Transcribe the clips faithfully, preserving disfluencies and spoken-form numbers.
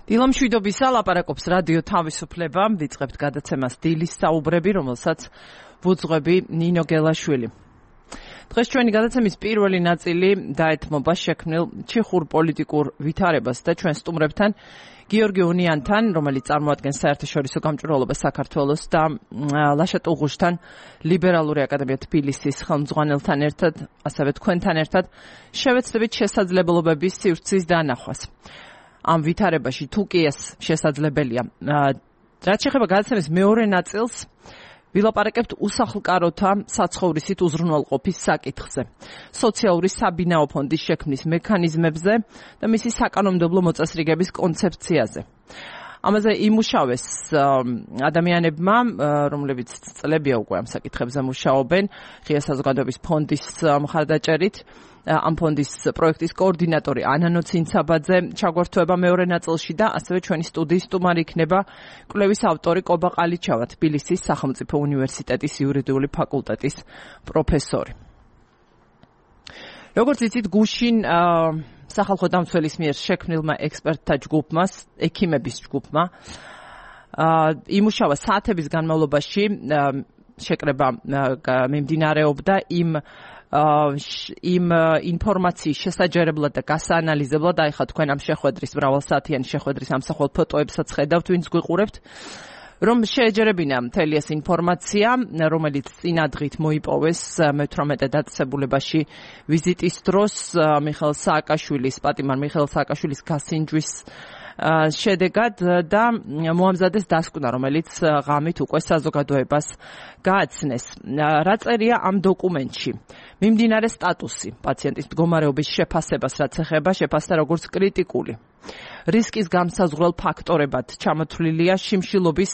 დილამშვიდობისა ლაპარაკობს რადიო თავისუფლება, ვიწყებთ გადაცემას დილის საუბრები, რომელსაც ვუძღვები ნინო გელაშვილი. დღეს ჩვენი გადაცემის პირველი ნაწილი დაეთმობა შექმნილ ჩეხურ პოლიტიკურ ვითარებას და ჩვენ სტუმრებთან გიორგი უნიანთან, რომელიც წარმოადგენს საერთაშორისო გამჭვირვალობას საქართველოს და ლაშა ტუღუშთან, ლიბერალური აკადემია თბილისის ხელმძღვანელთან ერთად, ასევე თქვენთან ერთად შევეცდებით შესაძლებლობების სივრცის დანახვას. ამ ვითარებაში თუ კი ეს შესაძლებელია. რაც შეეხება გადაცემის მეორე ნაწილს, ვილაპარაკებთ უსახლკაროთა საცხოვრისით უზრუნველყოფის საკითხზე, სოციალური საბინაო ფონდის შექმნის მექანიზმებზე და მისი საკანონმდებლო მოწესრიგების კონცეფციაზე. ამაზე იმუშავეს ადამიანებმა, რომლებიც წლებია უკვე ამ საკითხებზე მუშაობენ, ღია საზოგადოების ფონდის მხარდაჭერით. ამ ფონდის პროექტის კოორდინატორი ანანო ცინცაბაძე ჩაგვერთვება მეორე ნაწილში და ასევე ჩვენი სტუდიის სტუმარი იქნება კვლევის ავტორი კობა ყალიჩავა, თბილისის სახელმწიფო უნივერსიტეტის იურიდიული ფაკულტეტის პროფესორი. როგორც იცით, გუშინ სახალხო დამცველის მიერ შექმნილმა ექსპერტთა ჯგუფმა, ექიმების ჯგუფმა იმუშავა საათების განმავლობაში, შეკრება მიმდინარეობდა იმ იმ ინფორმაციის შესაჯერებლად და გასაანალიზებლად, აი ხა თქვენ ამ შეხვედრის მრავალსაათიანი შეხვედრის ამსახველ ფოტოებსაც ხედავთ, ვინც გვიყურებთ, რომ შეეჯერებინა მთელი ეს ინფორმაცია, რომელიც წინადღით მოიპოვეს მეთვრამეტე დაწესებულებაში ვიზიტის დროს მიხეილ სააკაშვილის, პატიმარ მიხეილ სააკაშვილის გასინჯვის შედეგად და მოამზადეს დასკვნა, რომელიც ღამით უკვე საზოგადოებას გააცნეს. რა წერია ამ დოკუმენტში? მიმდინარე სტატუსი, პაციენტის მდგომარეობის შეფასებას, რაც ეხება შეფასდა როგორც კრიტიკული. რისკის გამსაზღვრელ ფაქტორებად ჩამოთვლილია შიმშილობის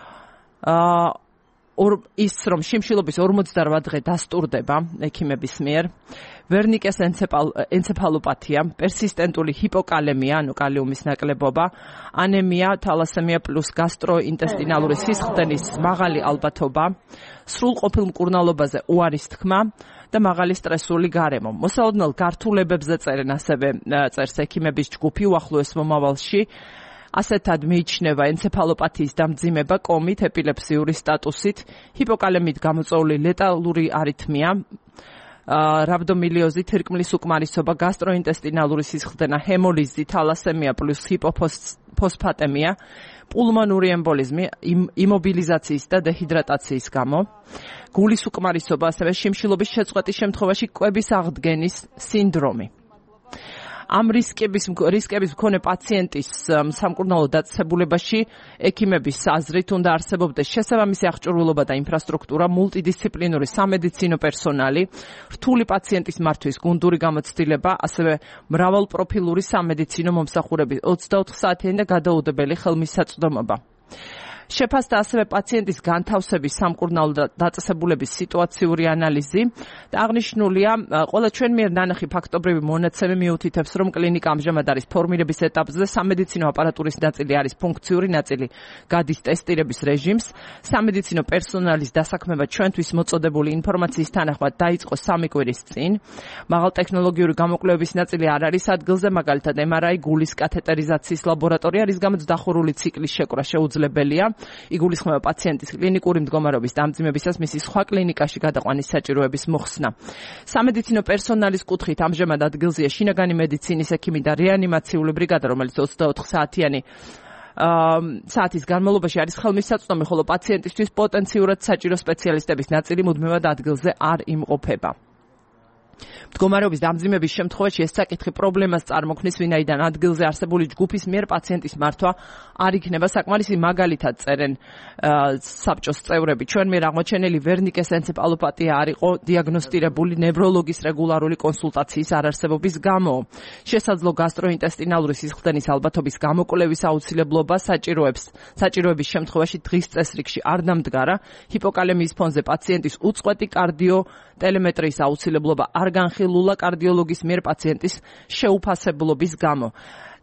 ის, რომ შიმშილობის ორმოცდარბა დღე დასტურდება ექიმების მიერ, ვერნიკეს ენცეფალოპათია, პერსისტენტული ჰიპოკალემია, ანუ კალიუმის ნაკლებობა, ანემია, თალასემია პლუს გასტროინტესტინალური სისხლდენის მაღალი ალბათობა, სრულყოფილ მკურნალობაზე უარის თქმა და მაღალი სტრესული გარემო. მოსალოდნელ გართულებებზე წერენ ასევე წერს ექიმების ჯგუფი უახლოეს მომავალში. ასეთად მიიჩნევა ენცეფალოპათიის დამძიმება, კომით, ეპილეფსიური სტატუსით, ჰიპოკალემით გამოწვეული ლეტალური არითმია, რაბდომილიოზი, თირკმლის უკმარისობა, გასტროინტესტინალური სისხლდენა, ჰემოლიზი, თალასემია პლუს ჰიპოფოსფატემია, პულმონური ემბოლიზმი, იმობილიზაციის და დეჰიდრატაციის გამო, გულის უკმარისობა, ასევე შიმშილობის შეწყვეტის შემთხვევაში კვების აღდგენის სინდრომი. ამ რისკების რისკების მქონე პაციენტის სამკურნალო დაწესებულებაში ექიმების აზრით უნდა არსებობდეს შესაბამისი აღჭურვილობა და ინფრასტრუქტურა, მულტიდისციპლინური სამედიცინო პერსონალი, რთული პაციენტის მართვის გუნდური გამოცდილება, ასევე მრავალპროფილური სამედიცინო მომსახურების ოცდაოთხ საათიანი და გადაუდებელი ხელმისაწვდომობა. შეფასდა ასევე პაციენტის განთავსების სამკურნალო დაწესებულების სიტუაციური ანალიზი და აღნიშნულია, ყველა ჩვენ მიერ ნანახი ფაქტობრივი მონაცემი მიუთითებს, რომ კლინიკა ამჟამად არის ფორმირების ეტაპზე, სამედიცინო აპარატურის ნაწილი არის ფუნქციური ნაწილი, გადის ტესტირების რეჟიმს, სამედიცინო პერსონალის დასაქმება ჩვენთვის მოწოდებული ინფორმაციის თანახმად დაიწყო სამი კვირის წინ, მაღალტექნოლოგიური გამოკვლევების ნაწილი არ არის ადგილზე, მაგალითად ემ არ აი, გულის კათეტერიზაციის ლაბორატორია, რის გამოც დახურული ციკლის შეკვრა შეუძლებელია. იგულისხმება პაციენტის კლინიკური მდგომარეობის დამძიმებისას მისი სხვა კლინიკაში გადაყვანის საჭიროების მოხსნა. სამედიცინო პერსონალის კუთხით ამჟამად ადგილზეა შინაგანი მედიცინის ექიმი და რეანიმაციული ბრიგადა, რომელიც ოცდაოთხ საათიანი საათის განმავლობაში არის ხელმისაწვდომი, ხოლო პაციენტისთვის პოტენციურად საჭირო სპეციალისტების ნაწილი მუდმივად ადგილზე არ იმყოფება. მდგომარეობის დამძიმების შემთხვევაში ეს საკითხი პრობლემას წარმოქმნის, ვინაიდან ადგილზე არსებული ჯგუფის მიერ პაციენტის მართვა არ იქნება საკმარისი. მაგალითად წერენ საბჭოს წევრები, ჩვენ მიერ აღმოჩენილი ვერნიკეს ენცეფალოპათია არ იყო დიაგნოსტირებული ნევროლოგის რეგულარული კონსულტაციის არარსებობის გამო. შესაძლო გასტროინტესტინალური სისხლდენის ალბათობის გამოკვლევის აუცილებლობა საჭიროებს საჭიროების შემთხვევაში დღის წესრიგში არ დამდგარა. ჰიპოკალემიის ფონზე პაციენტის უწყვეტი კარდიო ტელემეტრიის აუცილებლობა არ განხილულა კარდიოლოგის მიერ პაციენტის შეუფასებლობის გამო.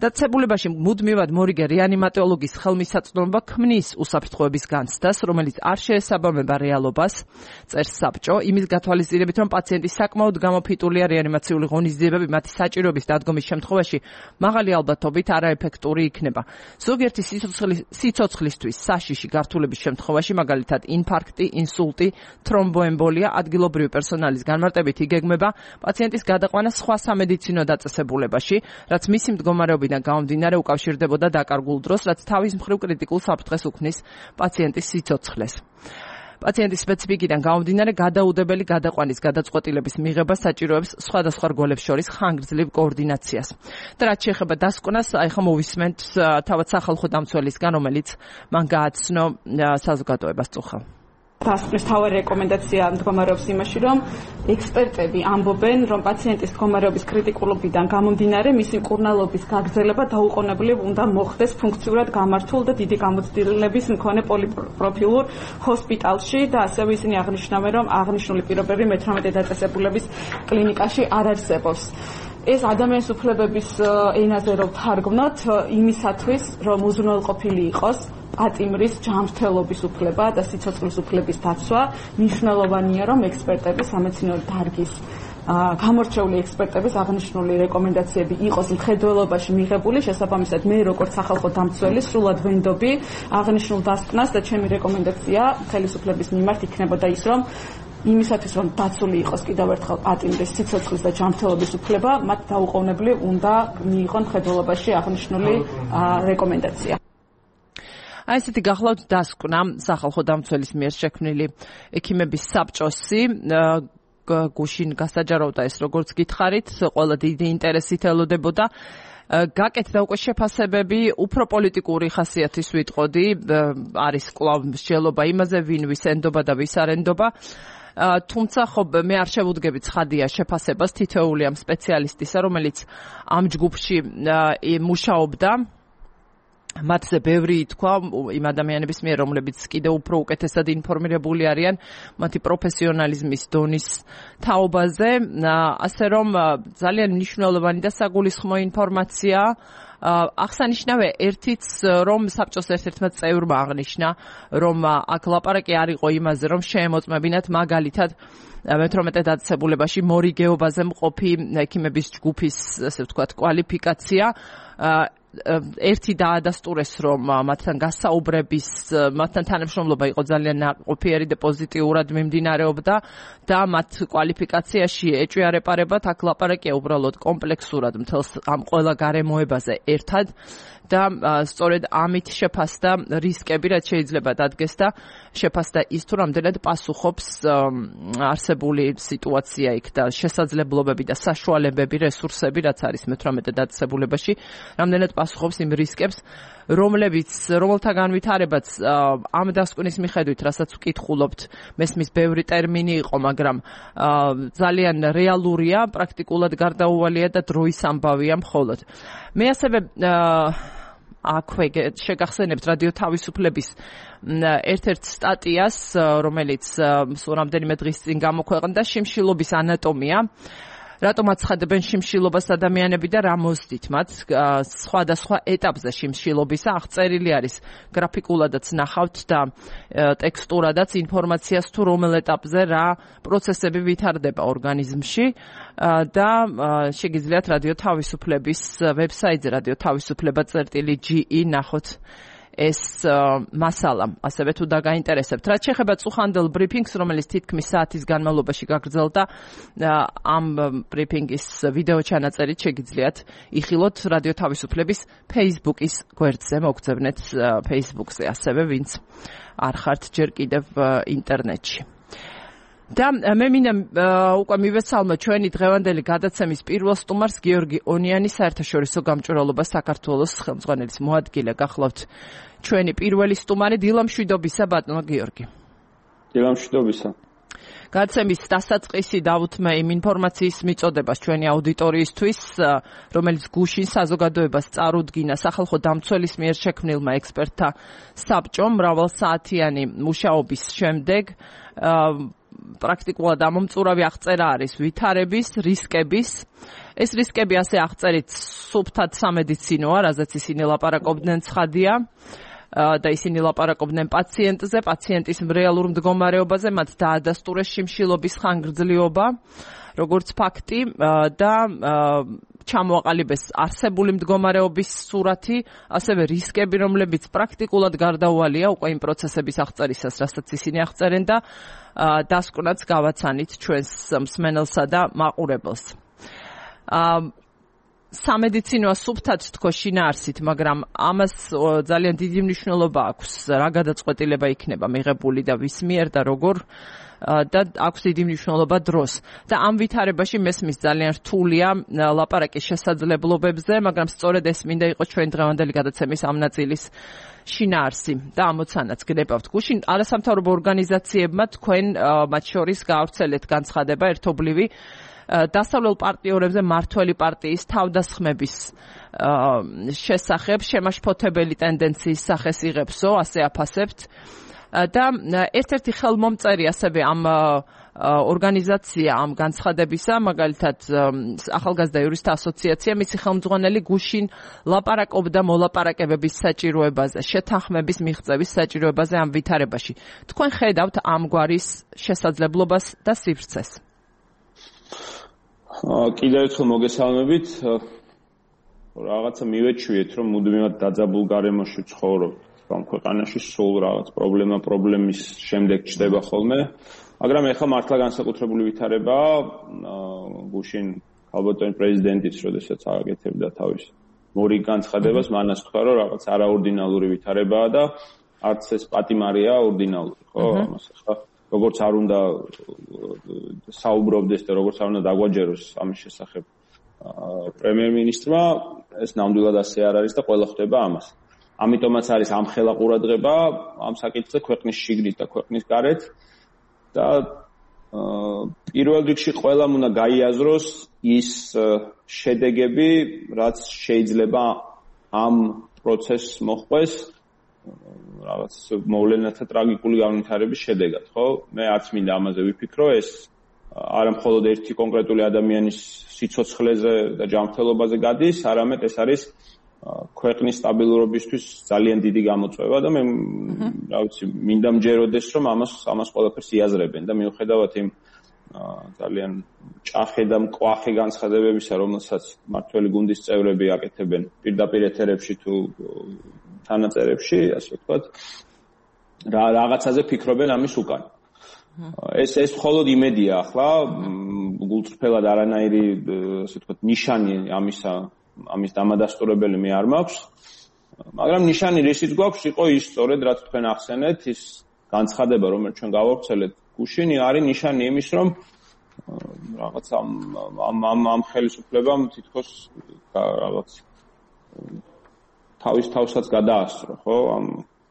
დაწესებულებაში მუდმივად მორიგე რეანიმატოლოგის ხელმისაწვდომობა ქმნის უსაფრთხოების განცდას, რომელიც არ შეესაბამება რეალობას, წერს საბჭო, იმის გათვალისწინებით, რომ პაციენტი საკმაოდ გამოფიტულია რეანიმაციული ღონისძიებები მათი საჭიროების დადგომის შემთხვევაში მაღალი ალბათობით არაეფექტური იქნება. ზოგიერთი სიცოცხლისთვის საშიში გართულების შემთხვევაში, მაგალითად ინფარქტი, ინსულტი, თრომბოემბოლია, ადგილობრივი პერსონალის განმარტებით იგეგმება პაციენტის გადაყვანა სხვა სამედიცინო დაწესებულებაში, რაც მისი მდგომარეობიდან გამომდინარე უკავშირდებოდა დაკარგულ დროს, რაც თავის მხრივ კრიტიკულ საფრთხეს უქმნის პაციენტის სიცოცხლეს. პაციენტის სპეციფიკიდან გამომდინარე გადაუდებელი გადაყვანის გადაწყვეტილების მიღება საჭიროებს სხვადასხვა რგოლებს შორის ხანგრძლივ კოორდინაციას. და რაც შეეხება დასკვნას, აი ხომ მოვისმენთ თავად სახალხო დამცველისგან, რომელიც მან გააცნო საზოგადოებას წუხელ. დასკვნის თავარი რეკომენდაცია მდგომარეობს იმაში, რომ ექსპერტები ამბობენ, რომ პაციენტის მდგომარეობის კრიტიკულობიდან გამომდინარე მისი მკურნალობის გაგრძელება დაუყოვნებლივ უნდა მოხდეს ფუნქციურად გამართულ და დიდი გამოცდილების მქონე პოლიპროფილურ ჰოსპიტალში და ასევე ისინი აღნიშნავენ, რომ აღნიშნული პირობები მეთვრამეტე დაწესებულების კლინიკაში არ არსებობს. ეს ადამიანის უფლებების ენაზე რომ თარგმნოთ, იმისათვის, რომ უზრუნველყოფილი იყოს პატიმრის ჯანმრთელობის უფლება და სიცოცხლის უფლების დაცვა, მნიშვნელოვანია, რომ ექსპერტების სამეცნიერო დარგის გამორჩეული ექსპერტების აღნიშნული რეკომენდაციები იყოს მხედველობაში მიღებული. შესაბამისად, მე როგორც სახალხო დამცველი სრულად ვენდობი აღნიშნულ დასკვნას და ჩემი რეკომენდაცია ხელისუფლების მიმართ იქნებოდა ის, რომ იმისათვის, რომ დაცული იყოს კიდევ ერთხელ პატიმრის, სიცოცხლის და ჯანმრთელობის უფლება, მათ დაუყოვნებლივ უნდა მიიღონ მხედველობაში აღნიშნული რეკომენდაცია. აი ესეთი გახლავთ დასკვნა სახალხო დამცველის მიერ შექმნილი ექიმების საბჭოსი გუშინ გასაჯაროვდა ეს როგორც გითხარით, ყველა დიდი ინტერესით ელოდებოდა. გაკეთდა უკვე შეფასებები, უფრო პოლიტიკური ხასიათის ვიტყოდი, არის კვლავ მსჯელობა იმაზე, ვინ ვის ენდობა და ვის არ ენდობა. თუმცა ხო მე არ შევუდგები ცხადია შეფასებას თითოეული ამ სპეციალისტისა, რომელიც ამ ჯგუფში მუშაობდა. მათზე ბევრი ითქვა იმ ადამიანების მიერ, რომლებიც კიდევ უფრო უკეთესად ინფორმირებული არიან მათი პროფესიონალიზმის დონის თაობაზე, ასე რომ ძალიან მნიშვნელოვანი და საგულისხმო ინფორმაცია. აღსანიშნავია ერთიც, რომ საბჭოს ერთ-ერთმა წევრმა აღნიშნა, რომ აქ ლაპარაკი არ იყო იმაზე, რომ შეემოწმებინათ მაგალითად მეთვრამეტე დაწესებულებაში მორიგეობაზე მყოფი ექიმების ჯგუფის, ასე ვთქვათ, კვალიფიკაცია. ერთი დაადასტურეს, რომ მათთან გასაუბრების, მათთან თანამშრომლობა იყო ძალიან ნაყოფიერი და პოზიტიურად მიმდინარეობდა და მათ კვალიფიკაციაში ეჭვიარეპარებათ. აქ ლაპარაკია უბრალოდ კომპლექსურად მთელს ამ ყველა გარემოებაზე ერთად და სწორედ ამით შეფასდა რისკები, რაც შეიძლება დადგეს და შეფასდა ის, თუ რამდენად პასუხობს არსებული სიტუაცია იქ და შესაძლებლობები და საშუალებები, რესურსები, რაც არის მეთვრამეტე დაწესებულებაში, რამდენად პასუხობს იმ რისკებს, რომლებიც, რომელთა განვითარებაც ამ დასკვნის მიხედვით, რასაც ვკითხულობთ, მესმის ბევრი ტერმინი იყო, მაგრამ ძალიან რეალურია, პრაქტიკულად გარდაუვალია და დროის ამბავია მხოლოდ. მე ასევე აქვე შეგახსენებთ რადიო თავისუფლების ერთ-ერთ სტატიას, რომელიც სულ რამდენიმე დღის წინ გამოქვეყნდა, შიმშილობის ანატომია. რატომ აცხადებენ შიმშილობას ადამიანები და რა მოსდით მათ სხვადასხვა ეტაპზე შიმშილობისა, აღწერილი არის გრაფიკულადაც ნახავთ და ტექსტურადაც ინფორმაციას თუ რომელ ეტაპზე რა პროცესები ვითარდება ორგანიზმში და შეგიძლიათ რადიო თავისუფლების ვებსაიტზე რადიო თავისუფლება წერტილი ჯი ი ნახოთ ეს მასალა, ასევე თუ დაგაინტერესებთ. რაც შეეხება წუხანდელ ბრიფინგს, რომელიც თითქმის საათის განმავლობაში გაგრძელდა, ამ ბრიფინგის ვიდეო ჩანაწერით შეგიძლიათ იხილოთ რადიო თავისუფლების Facebook-ის გვერდზე, მოგწებნეთ Facebook-ზე, ასევე ვინც არ ხართ ჯერ კიდევ ინტერნეტში. და მე მინდა უკვე მივეცალმო ჩვენი დღევანდელი გადაცემის პირველ სტუმარს, გიორგი ონიანის, საერთაშორისო გამჭვირვალობა საქართველოს ხელმძღვანელის მოადგილე. გახლავთ ჩვენი პირველი სტუმარი. დილამშვიდობისა, ბატონო გიორგი. დილამშვიდობისა. გადაცემის დასაწყისი დავუთმე იმ ინფორმაციის მიწოდებას ჩვენი აუდიტორიისთვის, რომელიც გუშინ საზოგადოებას წარუდგინა სახალხო დამცველის მიერ შექმნილმა ექსპერტთა საბჭომ მრავალსაათიანი მუშაობის შემდეგ. პრაქტიკულად ამომწურავი აღწერა არის ვითარების, რისკების. ეს რისკები ასე აღწერით სუფთად სამედიცინოა, რაზეც ისინი ლაპარაკობდნენ ცხადია. და ისინი ლაპარაკობდნენ პაციენტზე, პაციენტის რეალურ მდგომარეობაზე, მათ დაადასტურეს შიმშილობის ხანგრძლივობა, როგორც ფაქტი და ჩამოაყალიბეს არსებული მდგომარეობის სურათი, ასევე რისკები, რომლებიც პრაქტიკულად გარდაუვალია უკვე იმ პროცესების აღწერისას, რასაც ისინი აღწერენ და დასკვნაც გავაცანით ჩვენს მსმენელსა და მაყურებელს. სამედიცინოა სუფთად თქო შინაარსით, მაგრამ ამას ძალიან დიდი მნიშვნელობა აქვს, რა გადაწყვეტილება იქნება მიღებული და ვის მიერ და როგორ და აქვს დიდი მნიშვნელობა დროს. და ამ ვითარებაში მესმის ძალიან რთულია ლაპარაკის შესაძლებლობებზე, მაგრამ სწორედ ეს მინდა იყოს ჩვენ დღევანდელი გადაცემის ამ ნაწილის შინაარსი და ამოცანაც გნებავთ. გუშინ არასამთავრობო ორგანიზაციებმა თქვენ მათ შორის გაავრცელეთ განცხადება ერთობლივი დასავლელ პარტიორებზე მართველი პარტიის თავდასხმების შესახებ, შემაშფოთებელი ტენდენციის სახეს იღებსო, ასე აფასებთ. და ერთ-ერთი ხელმომწერი ასევე ამ ორგანიზაცია ამ განცხადებისა, მაგალითად ახალგაზრდა იურისტთა ასოციაცია, მისი ხელმძღვანელი გუშინ ლაპარაკობდა მოლაპარაკებების საჭიროებაზე, შეთანხმების მიღწევის საჭიროებაზე ამ ვითარებაში. თქვენ ხედავთ ამგვარის შესაძლებლობას და სივრცეს? კიდევ ერთხელ მოგესალმებით. რაღაცა მივეჩვიეთ, რომ მუდმივად დაძაბულ გარემოში ცხოვრობთ. ამ ქვეყანაში სულ რაღაც პრობლემა პრობლემის შემდეგ ჩდება ხოლმე. მაგრამ ეხლა მართლა განსაკუთრებული ვითარებაა. გუშინ ალბათონი პრეზიდენტიც, როდესაც აკეთებდა თავის მორი განცხადებას, მანაც თქვა, რომ რაღაც არაორდინალური ვითარებაა და არც ეს პატიმარია ორდინალური, ხო? ამას ახლა როგორც არ უნდა საუბრობდეს და როგორც არ უნდა დაგვაჯეროს ამის შესახებ პრემიერ-მინისტრმა, ეს ნამდვილად ასე არ არის და ყველა ხვდება ამას. ამიტომაც არის ამხელა ყურადღება ამ საკითხზე ქვეყნის შიგნით და ქვეყნის გარეთ და პირველ რიგში ყველამ უნდა გაიაზროს ის შედეგები, რაც შეიძლება ამ პროცესს მოჰყვეს რაღაც მოვლენათა ტრაგიკული განვითარების შედეგად, ხო? მე არც მინდა ამაზე ვიფიქრო, ეს არა მხოლოდ ერთი კონკრეტული ადამიანის სიცოცხლეზე და ჯანმრთელობაზე გადის, არამედ ეს არის ქვეყნის სტაბილურობისთვის ძალიან დიდი გამოწვევა და მე რა ვიცი, მინდა მჯეროდეს, რომ ამას ამას ყველაფერს იაზრებენ და მიუხედავად იმ ძალიან ჭახე და მკვახე განცხადებებისა, რომელსაც მართველი გუნდის წევრები აკეთებენ პირდაპირ ეთერებში თუ თანაწერებში, ასე ვთქვათ, რა რაღაცაზე ფიქრობენ ამის უკან. ეს ეს მხოლოდ იმედია ახლა, გულწრფელად არანაირი, ასე ვთქვათ, ნიშანი ამისა ამის დამადასტურებელი მე არ მაქვს, მაგრამ ნიშანი რისიც გვაქვს, იყო ის სწორედ რაც თქვენ ახსენეთ, ის განცხადება, რომელიც ჩვენ გავავრცელეთ გუშინი, არის ნიშანი იმის, რომ რაღაც ამ ამ ამ ხელისუფლებამ თითქოს რაღაც თავის თავსაც გადაასწრო, ხო? ამ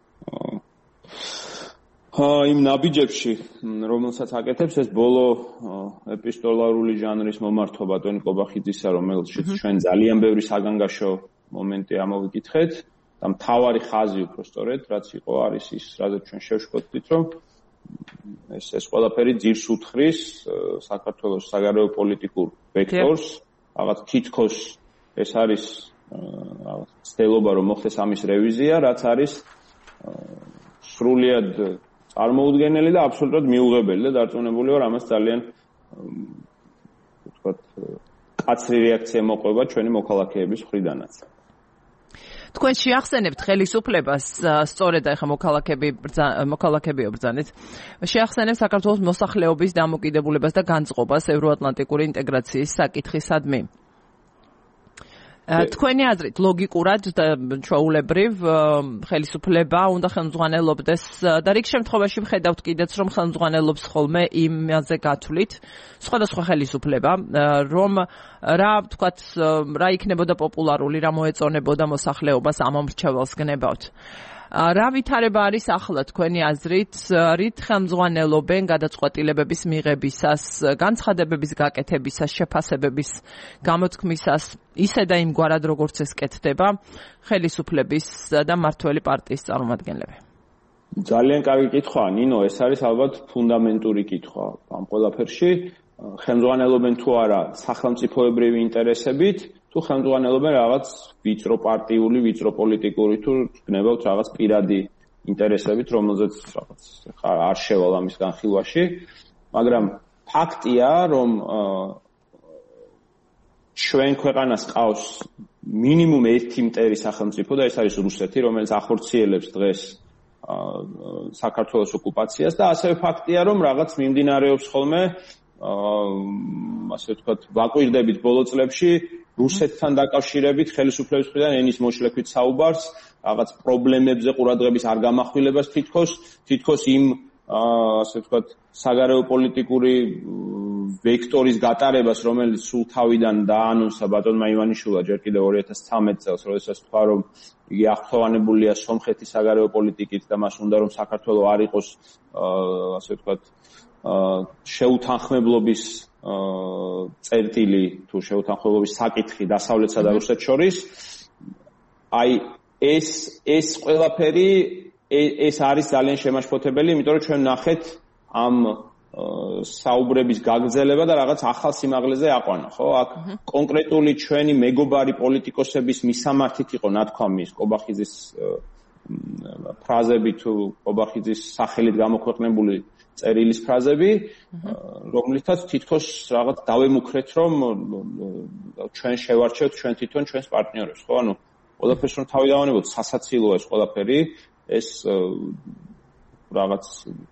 იმ ნაბიჯებში, რომელსაც აკეთებს ეს ბოლო ეპისტოლარული ჟანრის მომართვა ბატონი კობახიძისა, რომელშიც ჩვენ ძალიან ბევრი საგანგაშო მომენტი ამოვიკითხეთ და მთავარი ხაზი უფრო სწორედ, რაც იყო არის ის, რაზეც ჩვენ შევშფოთდით, რომ ეს ეს ყველაფერი ძირს უთხრის საქართველოს საგარეო პოლიტიკურ ვექტორს, რაღაც თითქოს ეს არის რაღაც ცდელობა, რომ მოხდეს ამის რევიზია, რაც არის სრულიად წარმოუდგენელი და აბსოლუტურად მიუღებელი და დარწმუნებული ვარ, ამას ძალიან ვთქვათ, კაცრი რეაქცია მოყვება ჩვენი მოქალაქეების მხრიდანაც. თქვენ შეახსენებთ ხელისუფლებას, სწორედ ახლა მოქალაქეები მოქალაქეები ებრძანეთ. შეახსენებთ საქართველოს მოსახლეობის დამოკიდებულებას და განწყობას ევროატლანტიკური ინტეგრაციის საკითხისადმი. თქვენი აზრით ლოგიკურად და ჩვეულებრივ ხელისუფლება უნდა ხელმძღვანელობდეს და რიგ შემთხვევაში ვხედავთ კიდეც რომ ხელმძღვანელობს ხოლმე იმაზე გათვლით სხვადასხვა ხელისუფლება რომ რა ვთქვათ რა იქნებოდა პოპულარული რა მოეწონებოდა მოსახლეობას ამ მომრჩეველს გნებავთ. რა ვითარება არის ახლა თქვენი აზრით, რით ხელმძღვანელობენ გადაწყვეტილებების მიღებისას, განცხადებების გაკეთებისას, შეფასებების გამოთქმისას, ისე და იმგვარად როგორც ეს კეთდება ხელისუფლების და მართველი პარტიის წარმომადგენლები? ძალიან კარგი კითხვაა, ნინო, ეს არის ალბათ ფუნდამენტური კითხვა ამ ყველაფერში. ხელმძღვანელობენ თუ არა სახელმწიფოებრივი ინტერესებით, თუ ხელმძღვანელობენ რაღაც ვიწრო პარტიული, ვიწრო პოლიტიკური, თუ გნებავთ რაღაც პირადი ინტერესებით, რომელზეც რაღაც არ შევალ ამის განხილვაში, მაგრამ ფაქტია, რომ ჩვენ ქვეყანას ყავს მინიმუმ ერთი მტერი სახელმწიფო და ეს არის რუსეთი, რომელიც ახორციელებს დღეს საქართველოს ოკუპაციას და ასევე ფაქტია, რომ რაღაც მიმდინარეობს ხოლმე ასე ვთქვათ, ვაკვირდებით ბოლო წლებში რუსეთთან დაკავშირებით ხელისუფლების მხრიდან ენის მოშლებით საუბარს, რაღაც პრობლემებზე ყურადღების არ გამახვილებას თითქოს, თითქოს იმ ასე ვთქვათ, საგარეო პოლიტიკური ვექტორის გატარებას, რომელიც სულ თავიდან დაანონსა ბატონმა ივანიშვილმა ჯერ კიდევ ორი ათას ცხრამეტ წელს, როდესაც თქვა, რომ იგი აღფრთოვანებულია სომხეთის საგარეო პოლიტიკით და მას უნდა რომ საქართველოს არ იყოს ასე ვთქვათ, შეუთანხმებლობის წერტილი თუ შეუთანხმებლობის საკითხი დასავლეთსა და რუსეთს შორის. აი ეს ეს ყველაფერი ეს არის ძალიან შემაშფოთებელი, იმიტომ რომ ჩვენ ნახეთ ამ საუბრების გაგრძელება და რაღაც ახალ სიმაღლეზე აყვანა, ხო? აქ კონკრეტული ჩვენი მეგობარი პოლიტიკოსების მისამართით იყო ნათქვამი კობახიძის ფრაზები თუ კობახიძის სახელით გამოქვეყნებული წერილის ფრაზები, რომლითაც თითქოს რაღაც დავემუქრეთ, რომ ჩვენ შევარჩევთ ჩვენ თვითონ ჩვენს პარტნიორებს, ხო? ანუ ყველაფერს რომ თავი დავანებოთ, სასაცილოა ეს ყველაფერი, ეს რაღაც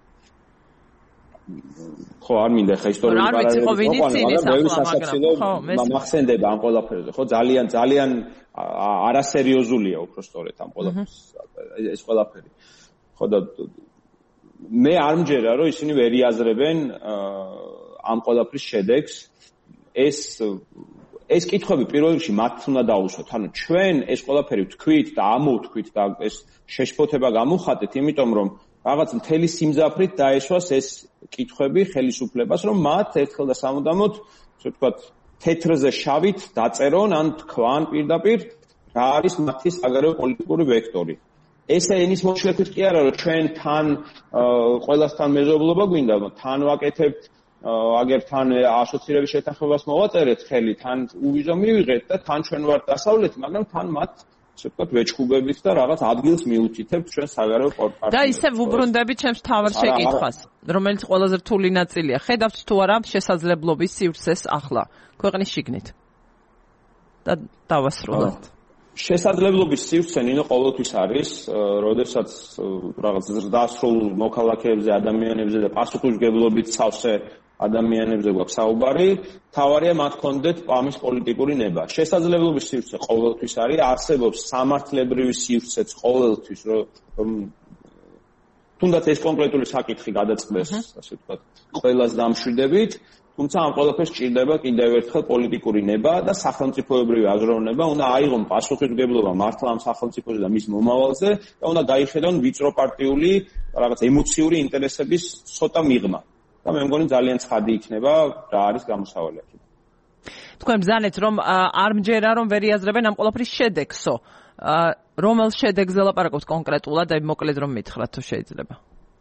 ხო არ მინდა ხა ისტორიული პარალელები მაგრამ მახსენდება ამ ყველაფერზე, ხო? ძალიან ძალიან არასერიოზულია უფრო სწორედ ამ ყველაფერს ეს ყველაფერი. ხო და მე არ მჯერა რომ ისინი ვერ იაზრებენ ამ ყველაფრის შედეგს. ეს ეს კითხვები პირველ რიგში მათ უნდა დაუსვათ. ანუ ჩვენ ეს ყველაფერი ვთქვით და ამოვთქვით და ეს შეშფოთება გამოვხატეთ, იმიტომ რომ რაღაც მთელი სიმძაფრით დაეშვას ეს კითხვები ხელისუფლებას, რომ მათ ერთხელ და სამუდამოდ, ასე ვთქვათ, თეთრზე შავით დაწერონ ან თქვან პირდაპირ რა არის მათი საგარეო პოლიტიკური ვექტორი. ესე ენის მოშლებით კი არა, რომ ჩვენ თან ყველასთან მეზობლობა გვინდა, თან ვაკეთებთ, აგერ თან ასოცირების შეთანხმებას მოვაწერეთ ხელი, თან უვიზო მივიღეთ და თან ჩვენ ვართ დასავლეთი, მაგრამ თან მათ ასე ვთქვათ, ვეჭხუბებით და რაღაც ადგილს მიუთითებთ ჩვენ საგარეო პარტნიორებს. და ისე ვუბრუნდებით ჩემს თავარ შეკითხვას, რომელიც ყველაზე რთული ნაწილია. ხედავთ თუ არა შესაძლებლობის სივრცეს ახლა ქვეყნის შიგნით. და დავასრულოთ. შესაძლებლობის სივრცე ნინო ყოველთვის არის, როდესაც რაღაც ზრდასრულ მოქალაქეებზე, ადამიანებზე და პასუხისმგებლობით სავსე ადამიანებზე გვაქვს საუბარი, თავარია მათ კონდეთ ამის პოლიტიკური ნება. შესაძლებლობის სივრცე ყოველთვის არის, არსებობს სამართლებრივი სივრცეც ყოველთვის, რომ თუნდაც ეს კონკრეტული საკითხი გადაწყდეს, ასე ვთქვათ, ყველას დამშვიდებით, თუმცა ამ ყველაფერს ჭირდება კიდევ ერთხელ პოლიტიკური ნება და სახელმწიფოებრივი აზროვნება, უნდა აიღონ პასუხისმგებლობა მართლა ამ სახელმწიფოზე და მის მომავალზე და უნდა გაიხედონ ვიწროპარტიული რაღაც ემოციური ინტერესების ცოტა მიღმა. და მე მგონი ძალიან ცხადი იქნება რა არის გამოსავალი აქ. თქვენ ბრძანეთ რომ არ მჯერა რომ ვერ იაზრებენ ამ ყველაფრის შედეგსო. რომელ შედეგზე ლაპარაკობთ კონკრეტულად და მოკლედ რომ მითხრათ თუ შეიძლება.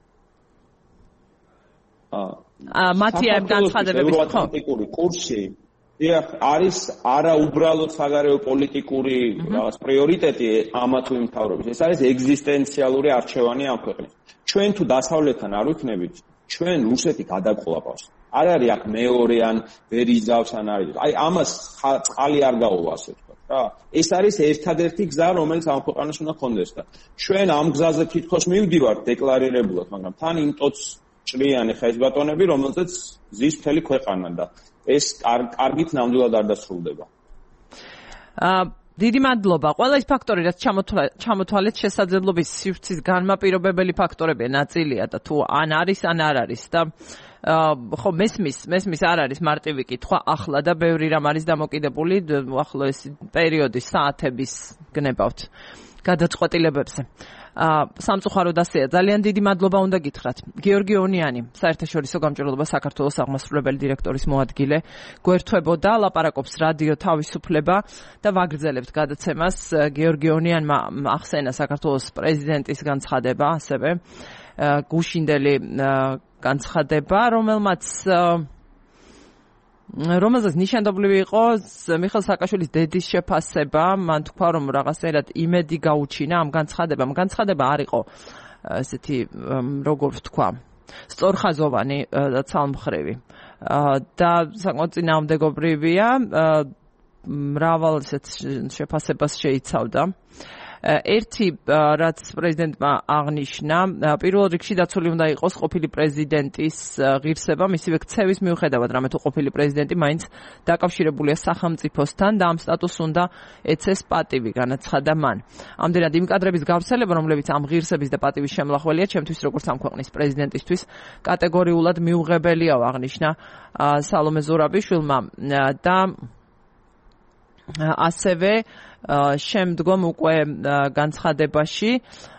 აა მათი ამ განცხადებების პოლიტიკური კურსი დიახ არის არაუბრალოდ საგარეო პოლიტიკური რაღაც პრიორიტეტი ამა თუ იმ მთავრობის. ეს არის ეგზისტენციალური არჩევანი ამ ქვეყნის. ჩვენ თუ დასავლეთთან არ ვიქნებით ჩვენ რუსეთი გადაყოლაპავს. არ არის აქ მეორე ან ვერ იზავს ან არის. აი ამას წყალი არ გაუვა ასე ვთქვათ რა. ეს არის ერთადერთი გზა, რომელიც ამ ქვეყანას უნდა ქონდეს და ჩვენ ამ გზაზე თითქოს მივდივართ დეკლარირებულად, მაგრამ თან იმ ტოც ჭრიანი ხა ეს ბატონები, რომელზეც ზის მთელი ქვეყანა და ეს კარგით ნამდვილად არ დასრულდება. აა დიდი მადლობა. ყველა ის ფაქტორი, რაც ჩამოთვალეთ შესაძლებლობის სივრცის განმაპირობებელი ფაქტორებია, ნაწილია და თუ ან არის, ან არ არის და ხო მესმის, მესმის არ არის მარტივი კითხვა ახლა და ბევრი რამ არის დამოკიდებული უახლოესი პერიოდის, საათების გნებავთ. გადაწყვეტილებებზე. სამწუხაროდ ასეა. ძალიან დიდი მადლობა უნდა გითხრათ. გიორგი ონიანი, საერთაშორისო გამჭირვალობა საქართველოს აღმასრულებელი დირექტორის მოადგილე, გვერდთვებოდა, ლაპარაკობს რადიო თავისუფლება და ვაგრძელებთ გადაცემას. გიორგი ონიანმა ახსენა საქართველოს პრეზიდენტის განცხადება, ასევე გუშინდელი განცხადება, რომელმაც რომელზეც ნიშანდობლივი იყო მიხეილ სააკაშვილის დედის შეფასება, მან თქვა, რომ რაღაცნაირად იმედი გაუჩინა ამ განცხადებამ. განცხადება არ იყო ესეთი, როგორ ვთქვა, სწორხაზოვანი და ცალმხრივი და საკმაოდ წინააღმდეგობრივია, მრავალ ესეთ შეფასებას შეიცავდა. ერთი, რაც პრეზიდენტმა აღნიშნა, პირველ რიგში დაცული უნდა იყოს ყოფილი პრეზიდენტის ღირსება, მისივე ქცევის მიუხედავად, რამე თუ ყოფილი პრეზიდენტი მაინც დაკავშირებულია სახელმწიფოსთან და ამ სტატუსს უნდა ეცეს პატივი, განაცხადა მან. ამდენად იმ კადრების გავრცელება, რომლებიც ამ ღირსების და პატივის შემლახველია, ჩემთვის როგორც ამ ქვეყნის პრეზიდენტისთვის კატეგორიულად მიუღებელიაო, აღნიშნა სალომე ზურაბიშვილმა და ასევე შემდგომ უკვე განცხადებაში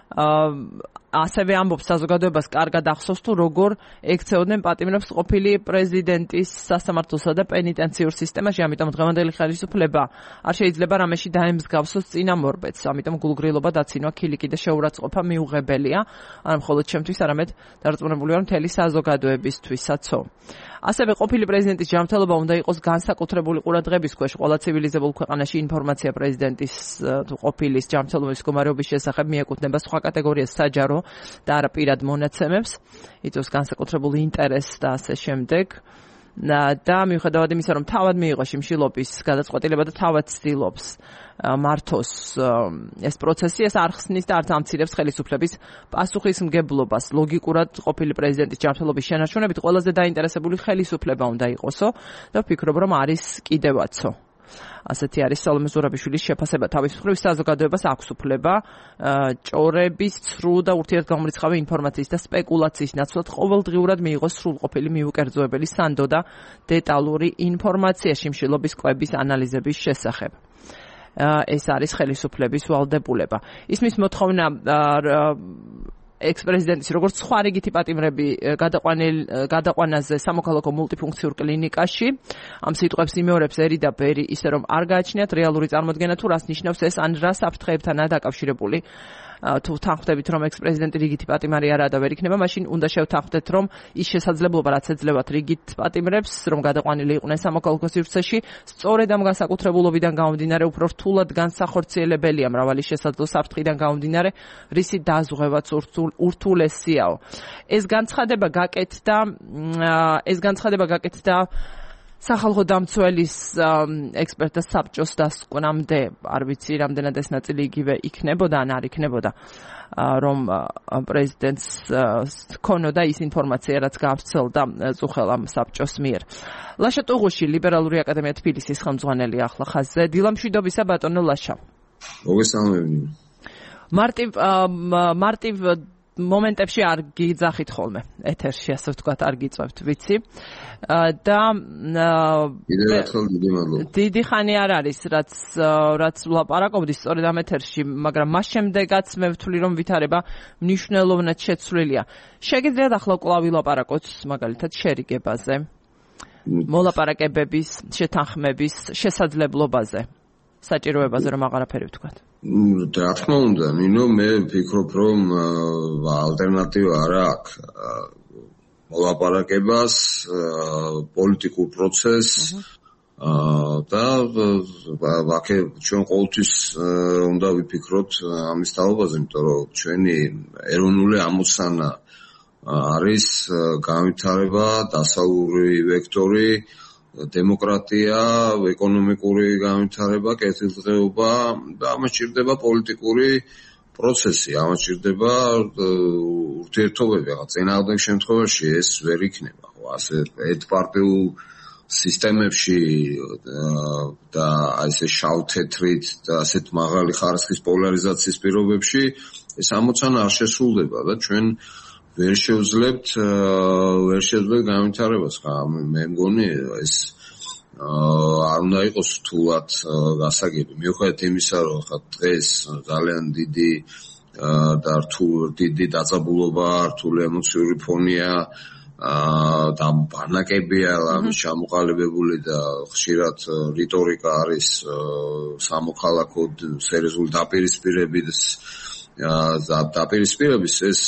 ასევე ამბობს საზოგადოებას კარგად ახსოვს თუ როგორ ექცეოდნენ პატიმრებს ყოფილი პრეზიდენტის სასამართლოსა და პენიტენციურ სისტემაში, ამიტომ დღევანდელი ხელისუფლება არ შეიძლება რამეში დაემსგავსოს წინამორბედს, ამიტომ გულგრილობა დაცინვა, ქილიკი და შეურაცხყოფა მიუღებელია, არა მხოლოდ ჩემთვის, არამედ დარწმუნებული ვარ მთელი საზოგადოებისთვისაც. ასევე ყოფილი პრეზიდენტის ჯანმრთელობა უნდა იყოს განსაკუთრებული ყურადღების ქვეშ. ყველა ცივილიზებულ ქვეყანაში ინფორმაცია პრეზიდენტის თუ ყოფილის ჯანმრთელობის მდგომარეობის შესახებ მიეკუთვნება სხვა კატეგორიას საჯარო და არა პირად მონაცემებს, იწვევს განსაკუთრებულ ინტერესს და ასე შემდეგ. და მიუხედავად იმისა, რომ თავად მიიღო შიმშილობის გადაწყვეტილება და თავად ცდილობს მართოს ეს პროცესი, ეს არ ხსნის და არც ამცირებს ხელისუფლების პასუხისმგებლობას. ლოგიკურად ყოფილი პრეზიდენტის ჯანმრთელობის შენარჩუნებით ყველაზე დაინტერესებული ხელისუფლება უნდა იყოსო და ვფიქრობ, რომ არის კიდევაცო. ასეთი არის სალომე ზურაბიშვილის შეფასება. თავის მხრივ საზოგადოებას აქვს უფლება ჭორების, ცრუ და ურთიერთგამორიცხავი ინფორმაციის და სპეკულაციის ნაცვლად ყოველდღიურად მიიღოს სრულყოფილი მიუკერძოებელი სანდო და დეტალური ინფორმაცია შიმშილობის კვების ანალიზების შესახებ. ეს არის ხელისუფლების ვალდებულება. ისმის მოთხოვნა ექს-პრეზიდენტის როგორც სხვა რიგითი პატიმრები გადაყვანაზე სამოქალაქო მულტიფუნქციურ კლინიკაში. ამ სიტყვებს იმეორებს ერი და ბერი, ისე რომ არ გააჩნიათ რეალური წარმოდგენა თუ რას ნიშნავს ეს, ან რა საფრთხეებთანაა დაკავშირებული. თუ თანხმდებით, რომ ექს-პრეზიდენტი რიგითი პატიმარი არაა და ვერ იქნება, მაშინ უნდა შევთანხმდეთ, რომ ის შესაძლებლობა, რაც ეძლევათ რიგით პატიმრებს, რომ გადაყვანილი იყვნენ სამოქალაქო სივრცეში, სწორედ ამ განსაკუთრებულობიდან გამომდინარე უფრო რთულად განსახორციელებელია მრავალი შესაძლო საფრთხიდან გამომდინარე, რისი დაზღვევაც ურთულესიაო. ეს განცხადება გაკეთდა, ეს განცხადება გაკეთდა სახალხო დამცველის ექსპერტთა საბჭოს დასკვნამდე, არ ვიცი, რამდენად ეს ნაწილი იგივე იქნებოდა, ან არ იქნებოდა, რომ პრეზიდენტს ჰქონოდა ის ინფორმაცია, რაც გავრცელდა წუხელ ამ საბჭოს მიერ. ლაშა ტუღუში, ლიბერალური აკადემია თბილისის ხელმძღვანელი ახლა ხაზზე. დილა მშვიდობისა, ბატონო ლაშა. მოგესალმებით. მარტივ მარტივ მომენტებში არ გიძახით ხოლმე ეთერში, ასე ვთქვათ, არ გიწევთ, ვიცი. და კიდევ ერთხელ დიდი მადლობა. დიდი ხანი არ არის, რაც რაც ვლაპარაკობდი სწორედ ამ ეთერში, მაგრამ მას შემდეგაც მე ვთვლი, რომ ვითარება მნიშვნელოვნად შეცვლილია. შეგიძლიათ ახლა კვლავ ვილაპარაკოთ მაგალითად შერიგებაზე, მოლაპარაკებების, შეთანხმების შესაძლებლობაზე, საჭიროებაზე, რომ აღარაფერი ვთქვათ. რა თქმა უნდა, ნინო, მე ვფიქრობ, რომ ალტერნატივა არ აქვს მოლაპარაკებას, პოლიტიკურ პროცესს და ვაკე ჩვენ ყოველთვის უნდა ვიფიქროთ ამის თაობაზე, იმიტომ რომ ჩვენი ეროვნული ამოცანა არის განვითარება, დასავლური ვექტორი, დემოკრატია, ეკონომიკური განვითარება, კეთილდღეობა და ამას ჭირდება პოლიტიკური პროცესი, ამას ჭირდება ურთიერთობები, რაღაც წინააღმდეგ შემთხვევაში ეს ვერ იქნება, ხო, ასე ერთპარტიულ სისტემებში და ესე შავ-თეთრით და ასეთ მაღალი ხარისხის პოლარიზაციის პირობებში ეს ამოცანა არ შესრულდება და ჩვენ ვერ შევძლებთ ვერ შევძლებთ განვითარებას. მე მგონი ეს არ უნდა იყოს რთულად გასაგები. მიუხედავად იმისა, რომ ხა დღეს ძალიან დიდი და რთული დიდი დაძაბულობა, რთული ემოციური ფონია, და ბანაკებია ამის ჩამოყალიბებული და ხშირად რიტორიკა არის სამოქალაქო სერიოზული დაპირისპირების დაპირისპირების ეს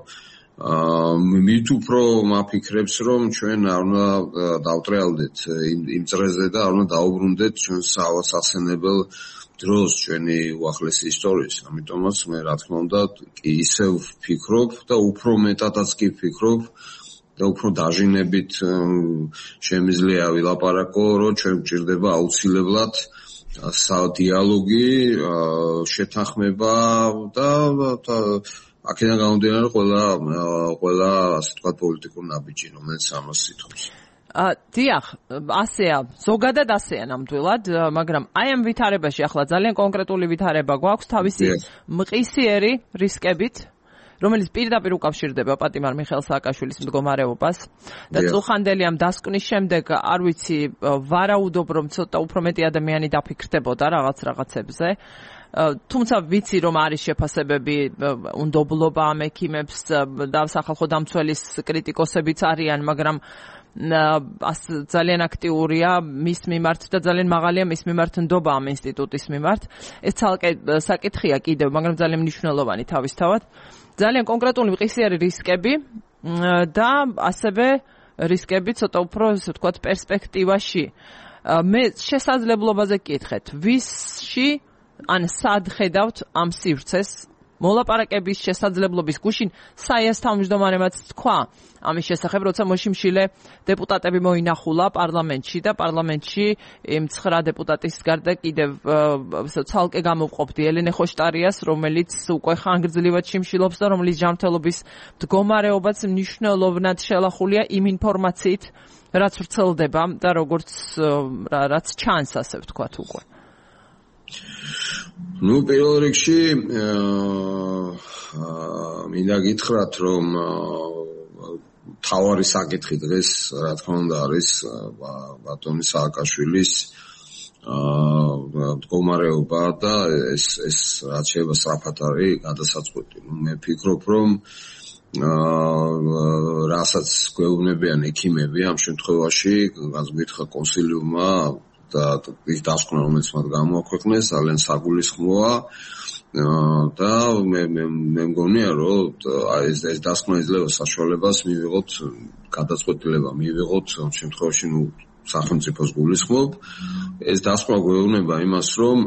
მით უფრო მაფიქრებს, რომ ჩვენ არ უნდა დავტრიალდეთ იმ წრეზე და არ უნდა დაუბრუნდეთ ჩვენ სასენებელ დროს ჩვენი უახლესი ისტორიის. ამიტომაც მე რა თქმა უნდა კი ისევ ვფიქრობ და უფრო მეტადაც კი ვფიქრობ და უფრო დაჟინებით შემიძლია ვილაპარაკო, რომ ჩვენ გვჭირდება აუცილებლად სადიალოგი, შეთანხმება და აქედან გამომდინარე ყველა ყველა ასე ვთქვათ პოლიტიკური ნაბიჯი, რომელიც ამას ითხოვს. დიახ, ასეა, ზოგადად ასეა ნამდვილად, მაგრამ აი ამ ვითარებაში ახლა ძალიან კონკრეტული ვითარება გვაქვს თავისი მყისიერი რისკებით, რომელიც პირდაპირ უკავშირდება პატიმარ მიხეილ სააკაშვილის მდგომარეობას და წუხანდელი ამ დასკვნის შემდეგ არ ვიცი ვარაუდობ რომ ცოტა უფრო მეტი ადამიანი დაფიქრდებოდა რაღაც რაღაცებზე თუმცა ვიცი რომ არის შეფასებები უნდობლობა ამ ექიმებს და სახალხო დამცველის კრიტიკოსებიც არიან მაგრამ ძალიან აქტიურია მის მიმართ და ძალიან მაღალია მის მიმართ ნდობა ამ ინსტიტუტის მიმართ ეს ცალკე საკითხია კიდევ მაგრამ ძალიან მნიშვნელოვანი თავისთავად ძალიან კონკრეტული მყისიერი რისკები და ასევე რისკები ცოტა უფრო ისე ვთქვათ პერსპექტივაში მე შესაძლებლობაზე გკითხეთ ვისში ან სად ხედავთ ამ სივრცეს მოლაპარაკების შესაძლებლობის გუშინ საიას თავმჯდომარემაც თქვა ამის შესახებ, როცა მოშიმშილე დეპუტატები მოინახულა პარლამენტში და პარლამენტში იმ ცხრა დეპუტატის გარდა კიდევ ცალკე გამოვყოფდი ელენე ხოშტარიას, რომელიც უკვე ხანგრძლივად შიმშილობს და რომლის ჯანმრთელობის მდგომარეობაც მნიშვნელოვნად შელახულია იმ ინფორმაციით, რაც ვრცელდება და როგორც რაც ჩანს, ასე ვთქვათ უკვე. ნუ პირველ რიგში მინდა გითხრათ რომ თავარი საკითხი დღეს რა თქმა უნდა არის ბატონი სააკაშვილის მდგომარეობა და ეს ეს რაც შეიძლება სწრაფად არის გადასაწყვეტი. მე ვფიქრობ რომ რასაც გვეუბნებიან ექიმები ამ შემთხვევაში განსგვითხა კონსილიუმმა და ის დასკვნა რომელიც მათ გამოაქვეყნეს ძალიან საგულისხმოა და მე მე მგონია რომ ეს ეს დასკვნა იძლევა საშუალებას მივიღოთ გადაწყვეტილება მივიღოთ ამ შემთხვევაში ნუ სახელმწიფოს გულისხმობ ეს დასკვნა გვეუბნება იმას რომ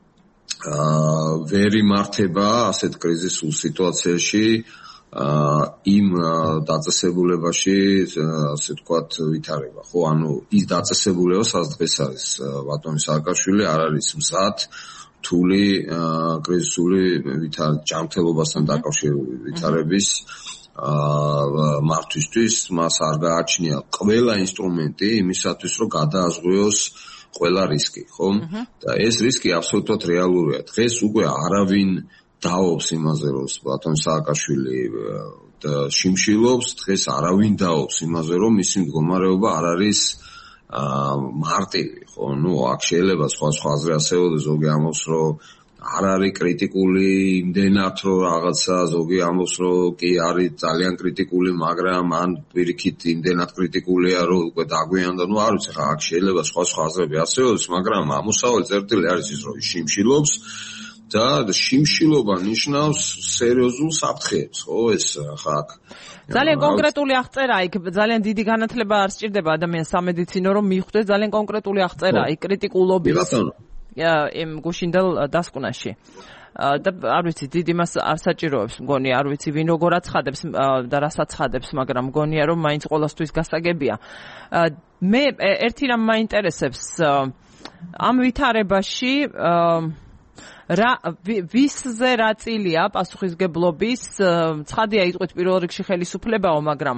ვერ იმართება ასეთ კრიზისულ სიტუაციაში იმ დაწესებულებაში ასე ვთქვათ ვითარება ხო ანუ ის დაწესებულება სადაც დღეს არის ბატონი სააკაშვილი არ არის მზად რთული კრიზისული ჯანმრთელობასთან დაკავშირებული ვითარების მართვისთვის მას არ გააჩნია ყველა ინსტრუმენტი იმისათვის რომ გადააზღვიოს ყველა რისკი ხო და ეს რისკი აბსოლუტურად რეალურია დღეს უკვე არავინ დაობს იმაზე რომ ბატონ სააკაშვილი და შიმშილობს დღეს არავინ დაობს იმაზე რომ მისი მდგომარეობა არ არის მარტივი ხო ნუ აქ შეიძლება სხვა სხვა აზრი ასეულოს ზოგი ამბობს რომ არ არის კრიტიკული იმდენად რომ რაღაცა ზოგი ამბობს რომ კი არის ძალიან კრიტიკული მაგრამ ან პირიქით იმდენად კრიტიკულია რომ უკვე დაგვიანდა ნუ არ ვიცი ხა აქ შეიძლება სხვა სხვა აზრები ასეულოს მაგრამ ამოსავალი წერტილი არის ის რომ შიმშილობს და შიმშილობა ნიშნავს სერიოზულ საფრთხეებს, ხო, ეს ხა აქ. ძალიან კონკრეტული აღწერა, იქ ძალიან დიდი განათლება არ სჭირდება ადამიანს სამედიცინო რომ მიხვდეს ძალიან კონკრეტული აღწერა, იქ კრიტიკულობის იმ გუშინდელ დასკვნაში. და არ ვიცი, დიდი მას არ საჭიროებს, მგონი, არ ვიცი, ვინ როგორ აცხადებს და რას აცხადებს, მაგრამ მგონია რომ მაინც ყოველთვის გასაგებია. მე ერთი რამ მაინტერესებს ამ ვითარებაში რა ვისზე რა წილია პასუხისგებლობის ცხადია იტყვით პირველ რიგში ხელისუფლებაო მაგრამ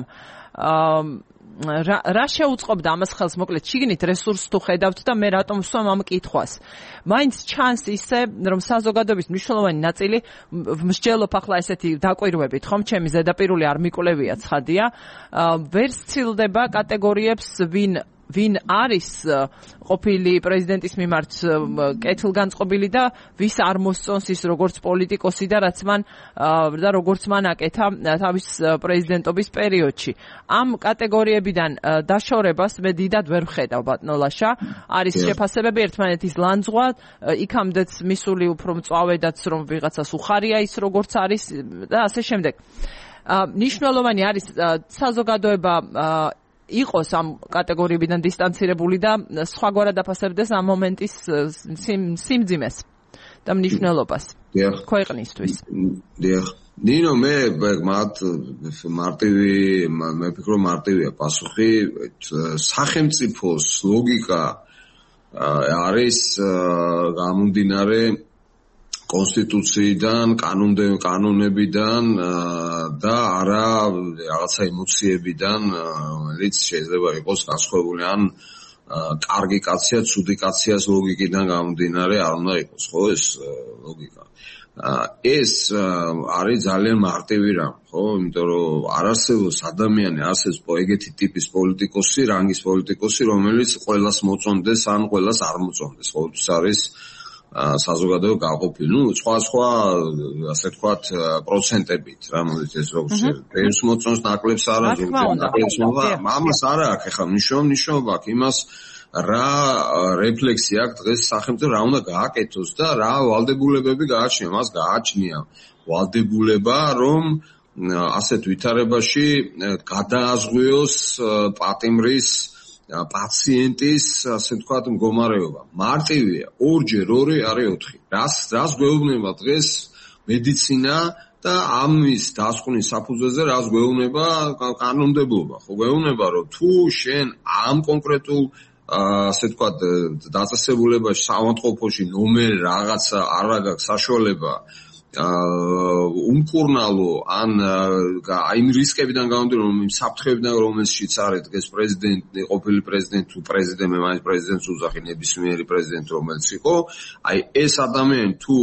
რა რა შეუწყობდა ამას ხელს მოკლედ შიგნით რესურსს თუ ხედავთ და მე რატომ ვსვამ ამ კითხვას მაინც ჩანს ისე რომ საზოგადოების მნიშვნელოვანი ნაწილი მსჯელობ ახლა ესეთი დაკვირვებით ხომ ჩემი ზედაპირული არ მიკვლევია ცხადია ვერ სცილდება კატეგორიებს ვინ ვინ არის ყოფილი პრეზიდენტის მიმართ კეთილგანწყობილი და ვის არ მოსწონს ის როგორც პოლიტიკოსი და რაც მან და როგორც მან აკეთა თავის პრეზიდენტობის პერიოდში. ამ კატეგორიებიდან დაშორებას მე დიდად ვერ ვხედავ ბატონო ლაშა. არის შეფასებები ერთმანეთის ლანძღვა, იქამდეც მისული უფრო მწვავედაც რომ ვიღაცას უხარია ის როგორც არის და ასე შემდეგ. ნიშნულოვანი არის საზოგადოება იყოს ამ კატეგორიებიდან დისტანცირებული და სხვაგვარად აფასებდეს ამ მომენტის სიმძიმეს და მნიშვნელობას ქვეყნისთვის. დიახ. ნინო მე მათ მარტივი მე ვფიქრობ მარტივია პასუხი. სახელმწიფოს ლოგიკა არის გამომდინარე კონსტიტუციიდან, კანონებიდან და არა რაღაცა ემოციებიდან, რომელიც შეიძლება იყოს განსხვავებული ან კარგი კაცია, ცუდი კაციას ლოგიკიდან გამომდინარე არ უნდა იყოს, ხო ეს ლოგიკა. ეს არის ძალიან მარტივი რამ, ხო? იმიტომ რომ არ არსებობს ადამიანი, არსებობს ეგეთი ტიპის პოლიტიკოსი, რანგის პოლიტიკოსი, რომელიც ყველას მოწონდეს ან ყველას არ მოწონდეს, ხო? ეს არის საზოგადოება გაყოფილი. ნუ სხვა სხვა ასე ვთქვათ პროცენტებით რა მოდით ეს როგორც ეს მოწონს ნაკლებს არა ნაკლებს ამას არა აქვს ახლა მნიშვნელობა აქვს იმას რა რეფლექსია აქვს დღეს სახელმწიფო რა უნდა გააკეთოს და რა ვალდებულებები გააჩნია მას გააჩნია ვალდებულება რომ ასეთ ვითარებაში გადააზღვიოს პატიმრის პაციენტის ასე ვთქვათ მდგომარეობა. მარტივია, ორჯერ ორი არის ოთხი. რას რას გვეუბნება დღეს მედიცინა და ამის დასკვნის საფუძველზე რას გვეუბნება კანონმდებლობა? ხო გვეუბნება რომ თუ შენ ამ კონკრეტულ ასე ვთქვათ დაწესებულებაში საავადმყოფოში ნომერი რაღაცა არ აქვს საშუალება უმკურნალო ან იმ რისკებიდან გამომდინარე რომ იმ საფრთხეებიდან რომელშიც არის დღეს პრეზიდენტი ყოფილი პრეზიდენტი თუ პრეზიდენტი მაინც პრეზიდენტს უძახი ნებისმიერი პრეზიდენტი რომელიც იყო აი ეს ადამიანი თუ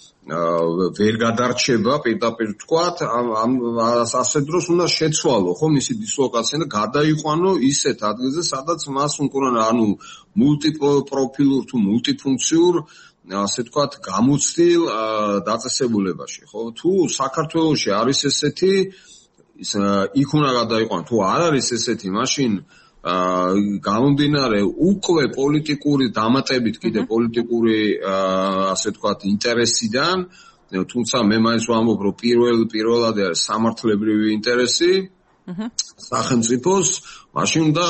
ვერ გადარჩება პირდაპირ ვთქვათ ამ ასე დროს უნდა შეცვალო ხო მისი დისლოკაცია და გადაიყვანო ისეთ ადგილზე სადაც მას უმკურნალო ანუ მულტიპროფილურ თუ მულტიფუნქციურ ასე ვთქვათ გამოცდილ დაწესებულებაში ხო თუ საქართველოში არის ესეთი იქ უნდა გადაიყვანო თუ არ არის ესეთი მაშინ გამომდინარე უკვე პოლიტიკური დამატებით კიდე პოლიტიკური ასე ვთქვათ ინტერესიდან თუმცა მე მაინც ვამბობ რომ პირველ პირველად არის სამართლებრივი ინტერესი სახელმწიფოს მაშინ უნდა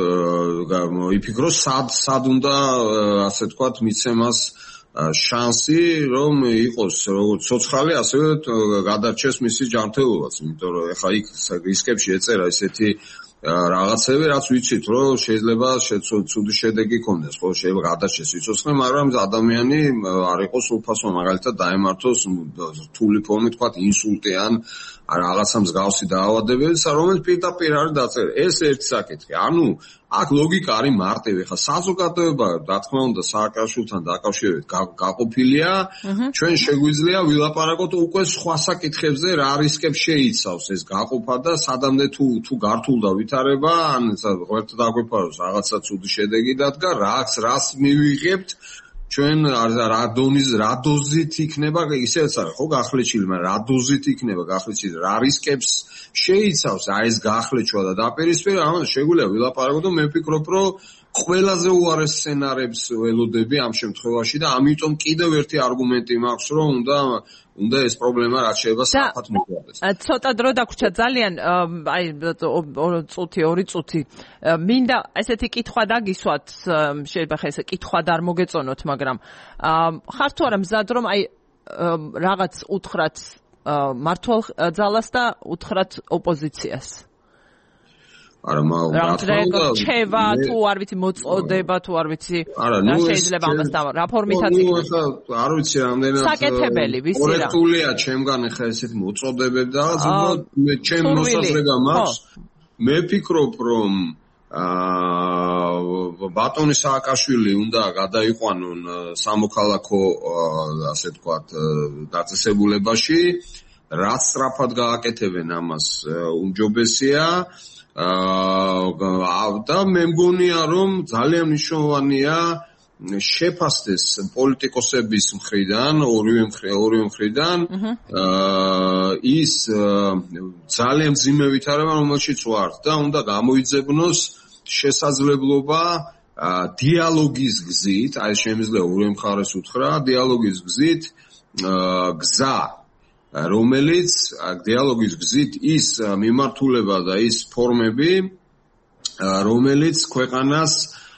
იფიქროს სად სად უნდა ასე ვთქვათ მიცემას შანსი რომ იყოს როგორც ცოცხალი ასევე გადარჩეს მისი ჯანმრთელობაც იმიტომ რომ ეხლა იქ რისკებში ეწერა ესეთი რაღაცები რაც ვიცით რომ შეიძლება ცუდი შედეგი ქონდეს ხო შეიძლება გადარჩეს სიცოცხლე მაგრამ ადამიანი არ იყოს უფასო მაგალითად დაემართოს რთული ფორმით თქვა ინსულტი ან რაღაცა მსგავსი დაავადებები რომელიც პირდაპირ არის დაწერილი ეს ერთი საკითხი ანუ აქ ლოგიკა არის მარტივი ხა საზოგადოება რა თქმა უნდა სააკაშვილთან დაკავშირებით გაყოფილია ჩვენ შეგვიძლია ვილაპარაკოთ უკვე სხვა საკითხებზე რა რისკებს შეიცავს ეს გაყოფა და სადამდე თუ თუ გართულდა ვითარება ან ღერთ დაგვეფაროს რაღაცა ცუდი შედეგი დადგა რას რას მივიღებთ ჩვენ რა დონის რა დოზით იქნება ისეც არის ხო გახლეჩილი მაგრამ რა დოზით იქნება გახლეჩილი რა რისკებს შეიცავს აი ეს გახლეჩვა და დაპირისპირება ამას შეგვიძლია ვილაპარაკოთ და მე ვფიქრობ რომ ყველაზე უარეს სცენარებს ველოდები ამ შემთხვევაში და ამიტომ კიდევ ერთი არგუმენტი მაქვს რომ უნდა უნდა ეს პრობლემა რაც შეიძლება საფათ მოგვიყვანოს. ცოტა დრო დაგვრჩა ძალიან აი წუთი ორი წუთი მინდა ესეთი კითხვა დაგისვათ შეიძლება ხა ეს კითხვა და არ მოგეწონოთ მაგრამ ხარ თუ არა მზად რომ აი რაღაც უთხრათ მართვალ ძალას და უთხრათ ოპოზიციას არა მაგრამ ჩევა თუ არ ვიცი მოწოდება თუ არ ვიცი რა შეიძლება ამას და რა ფორმითაც იქნება არ ვიცი რამდენად საკეთებელი ვიცი რა კორექტულია ჩემგან ხა ესეთ მოწოდებები და მე ჩემ მოსაზრება მაქვს მე ვფიქრობ რომ აა ბატონი სააკაშვილი უნდა გადაიყვანონ სამოქალაქო ასე ვთქვათ დაწესებულებაში რაც სწრაფად გააკეთებენ ამას უმჯობესია და მე მგონია რომ ძალიან მნიშვნელოვანია შეფასდეს პოლიტიკოსების მხრიდან ორივე ორივე მხრიდან ის ძალიან მძიმე ვითარება რომელშიც ვართ და უნდა გამოიძებნოს შესაძლებლობა დიალოგის გზით, აი შემიძლია ორივე მხარეს უთხრა, დიალოგის გზით გზა, რომელიც დიალოგის გზით ის მიმართულება და ის ფორმები, რომელიც ქვეყანას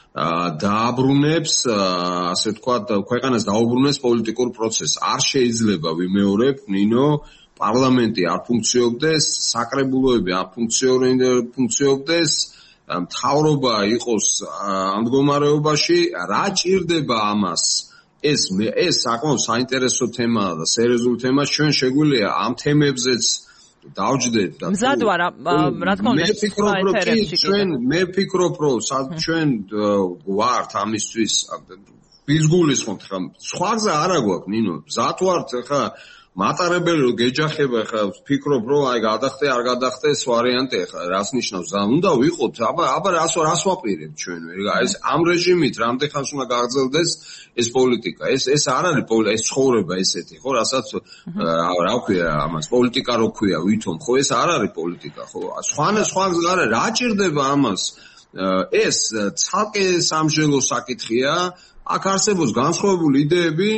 დააბრუნებს, ასე ვთქვათ, ქვეყანას დაუბრუნებს პოლიტიკურ პროცესს. არ შეიძლება ვიმეორებ, ნინო, პარლამენტი არ ფუნქციონდეს, საკრებულოები არ ფუნქციონდეს, მთავრობა იყოს ამ მდგომარეობაში, რა ჭირდება ამას? ეს ეს საკმაოდ საინტერესო თემაა და სერიოზული თემაა. ჩვენ შეგვიძლია ამ თემებზეც დავჯდეთ და მზად ვარ, რა თქმა უნდა, მე ვფიქრობ, რომ ჩვენ მე ვფიქრობ, რომ ჩვენ ვართ ამისთვის ის გულისხმობთ ხა სხვა გზა არა გვაქვს, ნინო, მზად ვართ ხა მატარებელი რომ გეჯახება ხა ვფიქრობ, რომ აი გადახტე არ გადახტე ეს ვარიანტია ხა რას ნიშნავს? უნდა ვიყოთ, აბა აბა რას რას ვაპირებთ ჩვენ? ეს ამ რეჟიმით რამდენ ხანს უნდა გაგრძელდეს ეს პოლიტიკა? ეს ეს არ არის პოლიტიკა, ეს ცხოვრება ესეთი, ხო, რასაც რა ვქვია ამას, პოლიტიკა რო ქვია, ვითომ, ხო, ეს არ არის პოლიტიკა, ხო? სხვა სხვა გზა არა, რა ჭირდება ამას? ეს ცალკე სამშელო საკითხია. აქ არსებობს განსხვავებული იდეები,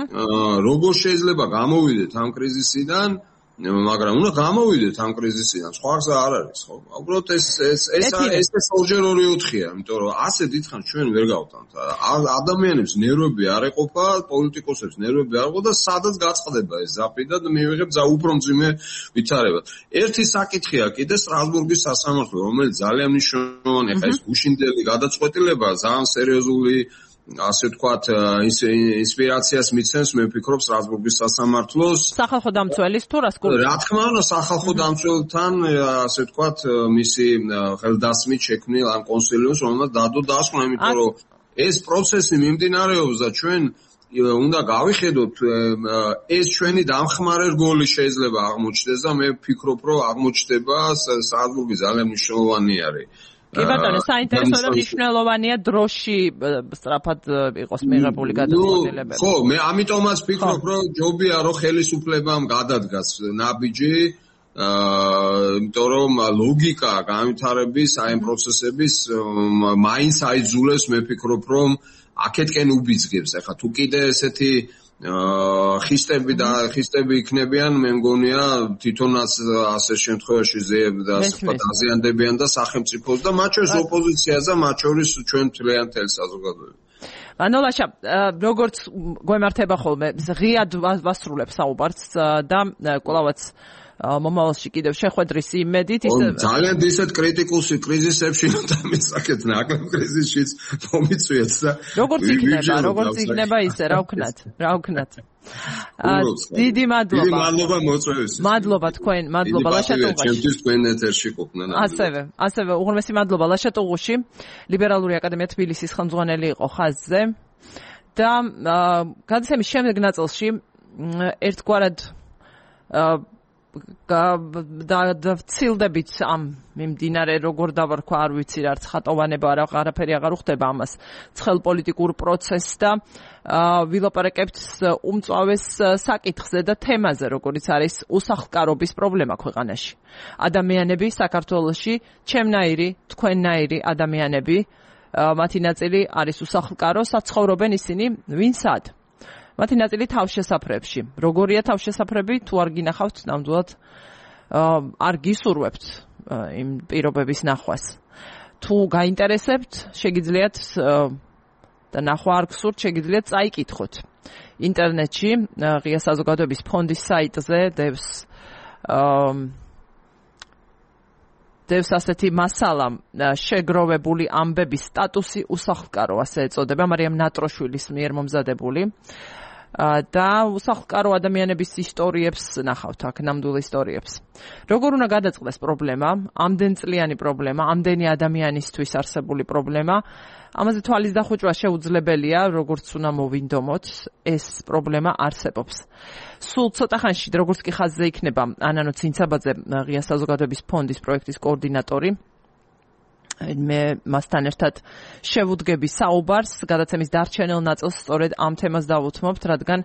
როგორ შეიძლება გამოვიდეთ ამ კრიზისიდან, მაგრამ უნდა გამოვიდეთ ამ კრიზისიდან, სხვა გზა არ არის, ხო? უბრალოდ ეს ეს ეს ეს ეს ორჯერ ორი ოთხია, იმიტომ რომ ასე დიდხანს ჩვენ ვერ გავტანთ. ადამიანებს ნერვები არ ეყოფა, პოლიტიკოსებს ნერვები არ ეყოფა და სადაც გაწყდება ეს ზაფი და მივიღებ ზა უფრო მძიმე ვითარება. ერთი საკითხია კიდე სტრასბურგის სასამართლო, რომელიც ძალიან მნიშვნელოვანია, ხა ეს გუშინდელი გადაწყვეტილება, ძალიან სერიოზული ასე ვთქვათ, ინსპირაციას მიცემს, მე ვფიქრობ, სტრასბურგის სასამართლოს სახალხო დამცველის თუ რას გულისხმობთ? რა თქმა უნდა, სახალხო დამცველთან, ასე ვთქვათ, მისი ხელდასმით შექმნილ ამ კონსილიუმს, რომელმაც დადო დასკვნა, იმიტომ რომ ეს პროცესი მიმდინარეობს და ჩვენ უნდა გავიხედოთ, ეს ჩვენი დამხმარე რგოლი შეიძლება აღმოჩნდეს და მე ვფიქრობ, რომ აღმოჩნდება სტრასბურგი ძალიან მნიშვნელოვანი არის. კი ბატონო, საინტერესო და მნიშვნელოვანია დროში სწრაფად იყოს მიღებული გადაწყვეტილებები. ხო, მე ამიტომაც ვფიქრობ, რომ ჯობია რომ ხელისუფლებამ გადადგას ნაბიჯი, იმიტომ რომ ლოგიკა განვითარების აი ამ პროცესების მაინც აიძულებს, მე ვფიქრობ, რომ აქეთკენ უბიძგებს. ახლა თუ კიდე ესეთი ხისტები და ხისტები იქნებიან, მე მგონია თვითონაც ასე შემთხვევაში დაზიანდებიან და სახელმწიფოს და მათ შორის ოპოზიციას და მათ შორის ჩვენ მთლიან თელს საზოგადოებას. მანოლაშა, როგორც გვემართება ხოლმე, ღიად ვასრულებ საუბარს და კვლავაც მომავალში კიდევ შეხვედრის იმედით ის ძალიან ისეთ კრიტიკულ კრიზისებში და მისაკეთ ნაკლებ კრიზისშიც მომიწვიეთ და როგორც იქნება, როგორც იქნება ისე, რა ვქნათ, რა ვქნათ. დიდი მადლობა. დიდი მადლობა მოწვევისთვის. მადლობა თქვენ, მადლობა ლაშატოღუში. ჩემთვის თქვენ ეთერში ყოფნა. ასევე, ასევე უღრმესი მადლობა ლაშატოღუში, ლიბერალური აკადემია თბილისის ხელმძღვანელი იყო ხაზზე და გადაცემის შემდეგ ნაწილში ერთგვარად და ვცილდებით ამ მიმდინარე როგორ დავარქვა არ ვიცი რა ხატოვანება არა არაფერი აღარ უხდება ამას ცხელ პოლიტიკურ პროცესს და ვილაპარაკებთ უმწვავეს საკითხზე და თემაზე როგორიც არის უსახლკარობის პრობლემა ქვეყანაში ადამიანები საქართველოში ჩემნაირი თქვენნაირი ადამიანები მათი ნაწილი არის უსახლკარო საცხოვრობენ ისინი ვინსად მათი ნაწილი თავშესაფრებში. როგორია თავშესაფრები, თუ არ გინახავთ, ნამდვილად არ გისურვებთ იმ პირობების ნახვას. თუ გაინტერესებთ, შეგიძლიათ და ნახვა არ გსურთ, შეგიძლიათ წაიკითხოთ. ინტერნეტში, ღია საზოგადოების ფონდის საიტზე დევს დევს ასეთი მასალა შეგროვებული ამბების სტატუსი უსახლკარო, ასე ეწოდება, მარიამ ნატროშვილის მიერ მომზადებული. და უსახლკარო ადამიანების ისტორიებს ნახავთ აქ, ნამდვილ ისტორიებს. როგორ უნდა გადაწყდეს პრობლემა, ამდენწლიანი პრობლემა, ამდენი ადამიანისთვის არსებული პრობლემა, ამაზე თვალის დახუჭვა შეუძლებელია, როგორც უნდა მოვინდომოთ, ეს პრობლემა არსებობს. სულ ცოტა ხანში, როგორც კი ხაზზე იქნება ანანო ცინცაბაძე, ღია საზოგადოების ფონდის პროექტის კოორდინატორი, მე მასთან ერთად შევუდგები საუბარს, გადაცემის დარჩენილ ნაწილს სწორედ ამ თემას დავუთმობთ, რადგან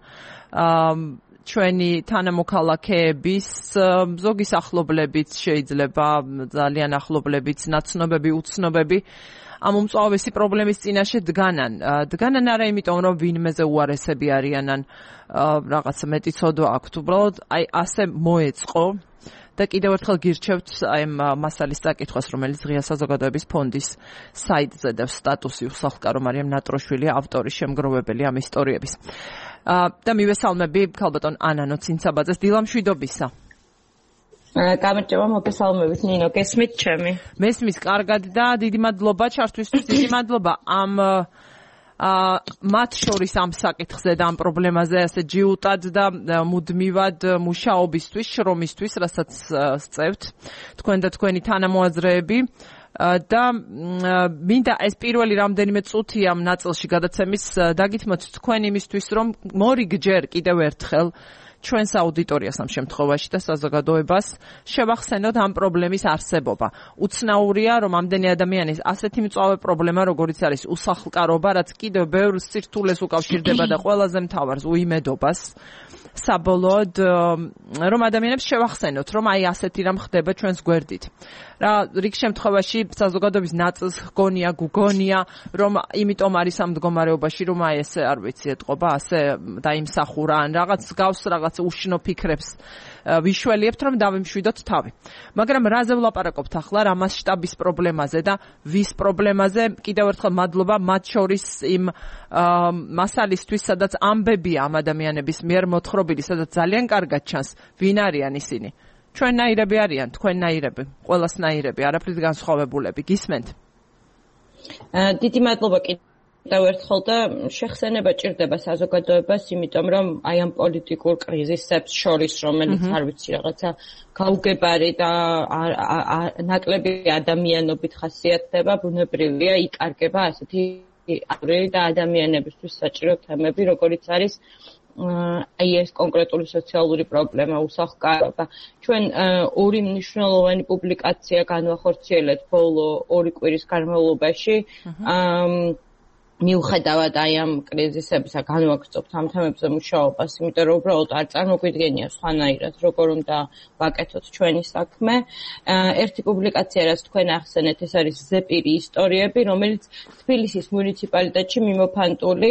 ჩვენი თანამოქალაქეების ზოგის ახლობლებიც შეიძლება ძალიან ახლობლებიც ნაცნობები, უცნობები ამ უმწვავესი პრობლემის წინაშე დგანან. დგანან არა იმიტომ, რომ ვინმეზე უარესები არიან ან რაღაც მეტი ცოდვა აქვთ, უბრალოდ აი ასე მოეწყო და კიდევ ერთხელ გირჩევთ აი ამ მასალის წაკითხვას, რომელიც ღია საზოგადოების ფონდის საიტზე და სტატუსი უსახლკარო მარიამ ნატროშვილი ავტორი, შემგროვებელი ამ ისტორიების. და მივესალმები ქალბატონ ანანო ცინცაბაძეს, დილამშვიდობისა. გამარჯობა, მოგესალმებით ნინო, გესმით ჩემი? მესმის კარგად და დიდი მადლობა ჩართვისთვის, დიდი მადლობა ამ მათ შორის ამ საკითხზე და ამ პრობლემაზე ასე ჯიუტად და მუდმივად მუშაობისთვის, შრომისთვის, რასაც სწევთ თქვენ და თქვენი თანამოაზრეები და მინდა ეს პირველი რამდენიმე წუთი ამ ნაწილში გადაცემის დაგითმოთ თქვენ იმისთვის, რომ მორიგჯერ კიდევ ერთხელ ჩვენს აუდიტორიას ამ შემთხვევაში და საზოგადოებას შევახსენოთ ამ პრობლემის არსებობა. უცნაურია, რომ ამდენი ადამიანის ასეთი მწვავე პრობლემა, როგორიც არის უსახლკარობა, რაც კიდევ ბევრ სირთულეს უკავშირდება და ყველაზე მთავარს უიმედობას, საბოლოოდ რომ ადამიანებს შევახსენოთ, რომ აი ასეთი რამ ხდება ჩვენს გვერდით. რა რიგ შემთხვევაში საზოგადოების ნაწილს გონია, გუგონია, რომ იმიტომ არის ამ მდგომარეობაში, რომ აი ესე არ ვიცი, ეთყობა, ასე დაიმსახურა ან რაღაც გავს რაღაც უშნო ფიქრებს ვიშველიებთ, რომ დავიმშვიდოთ თავი. მაგრამ რაზე ვლაპარაკობთ ახლა, რა მასშტაბის პრობლემაზე და ვის პრობლემაზე? კიდევ ერთხელ მადლობა მათ შორის იმ მასალისთვის, სადაც ამბებია ამ ადამიანების მიერ მოთხრობილი, სადაც ძალიან კარგად ჩანს, ვინ არიან ისინი. ჩვენნაირები არიან, თქვენნაირები, ყველასნაირები, არაფრით განსხვავებულები. გისმენთ? დიდი მადლობა კიდევ ერთხელ და შეხსენება ჭირდება საზოგადოებას, იმიტომ რომ აი ამ პოლიტიკურ კრიზისებს შორის, რომელიც არ ვიცი რაღაცა გაუგებარი და ნაკლები ადამიანობით ხასიათდება, ბუნებრივია იკარგება ასეთი არეი და ადამიანებისთვის საჭირო თემები, როგორიც არის აი ეს კონკრეტული სოციალური პრობლემა, უსახლკარობა. ჩვენ ორი მნიშვნელოვანი პუბლიკაცია განვახორციელეთ ბოლო ორი კვირის განმავლობაში. მიუხედავად აი ამ კრიზისებისა განვაგრძობთ ამ თემებზე მუშაობას, იმიტომ რომ უბრალოდ არ წარმოგვიდგენია სხვანაირად, როგორ უნდა ვაკეთოთ ჩვენი საქმე. ერთი პუბლიკაცია, რაც თქვენ ახსენეთ, ეს არის ზეპირი ისტორიები, რომელიც თბილისის მუნიციპალიტეტში მიმოფანტული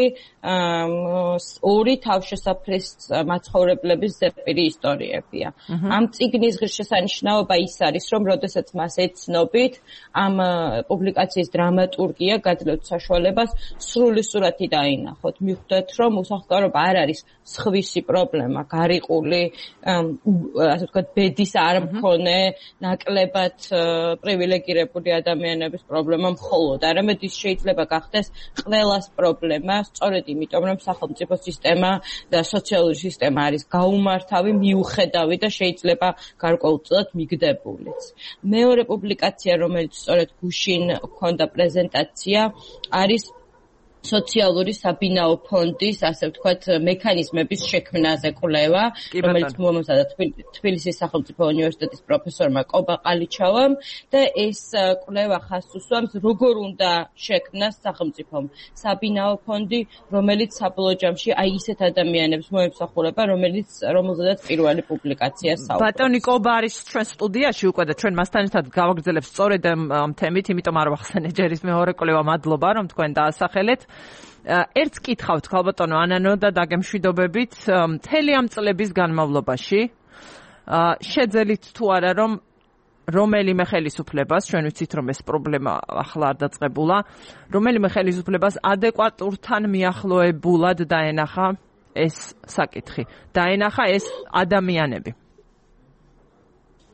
ორი თავშესაფრის მაცხოვრებლების ზეპირი ისტორიებია. ამ წიგნის ღირსშესანიშნაობა ის არის, რომ როდესაც მას ეცნობით, ამ პუბლიკაციის დრამატურგია გაძლევთ საშუალებას სრული სურათი დაინახოთ. მიხვდეთ, რომ უსახლკარობა არ არის სხვისი პრობლემა, გარიყული, ასე ვთქვათ, ბედის არ მქონე, ნაკლებად პრივილეგირებული ადამიანების პრობლემა მხოლოდ, არამედ ის შეიძლება გახდეს ყველას პრობლემა, სწორედ იმიტომ, რომ სახელმწიფო სისტემა და სოციალური სისტემა არის გაუმართავი, მიუხედავი და შეიძლება გარკვეულწილად მიგდებულიც. მეორე პუბლიკაცია, რომელიც სწორედ გუშინ ჰქონდა პრეზენტაცია, არის სოციალური საბინაო ფონდის, ასე ვთქვათ, მექანიზმების შექმნაზე კვლევა, რომელიც მომზადა თბილისის სახელმწიფო უნივერსიტეტის პროფესორმა კობა ყალიჩავამ და ეს კვლევა ხაზს უსვამს, როგორ უნდა შექმნას სახელმწიფომ საბინაო ფონდი, რომელიც საბოლოო ჯამში აი ისეთ ადამიანებს მოემსახურება, რომელიც რომელზედაც პირველი პუბლიკაცია საუბრობს. ბატონი კობა არის ჩვენ სტუდიაში უკვე და ჩვენ მასთან ერთად გავაგრძელებ სწორედ ამ თემით, იმიტომ არ ვახსენე ჯერ ის მეორე კვლევა, მადლობა რომ თქვენ დაასახელეთ. ერთს კითხავთ ქალბატონო ანანო და დაგემშვიდობებით, მთელი ამ წლების განმავლობაში შეძელით თუ არა რომ რომელიმე ხელისუფლებას, ჩვენ ვიცით რომ ეს პრობლემა ახლა არ დაწყებულა, რომელიმე ხელისუფლებას ადეკვატურთან მიახლოებულად დაენახა ეს საკითხი, დაენახა ეს ადამიანები.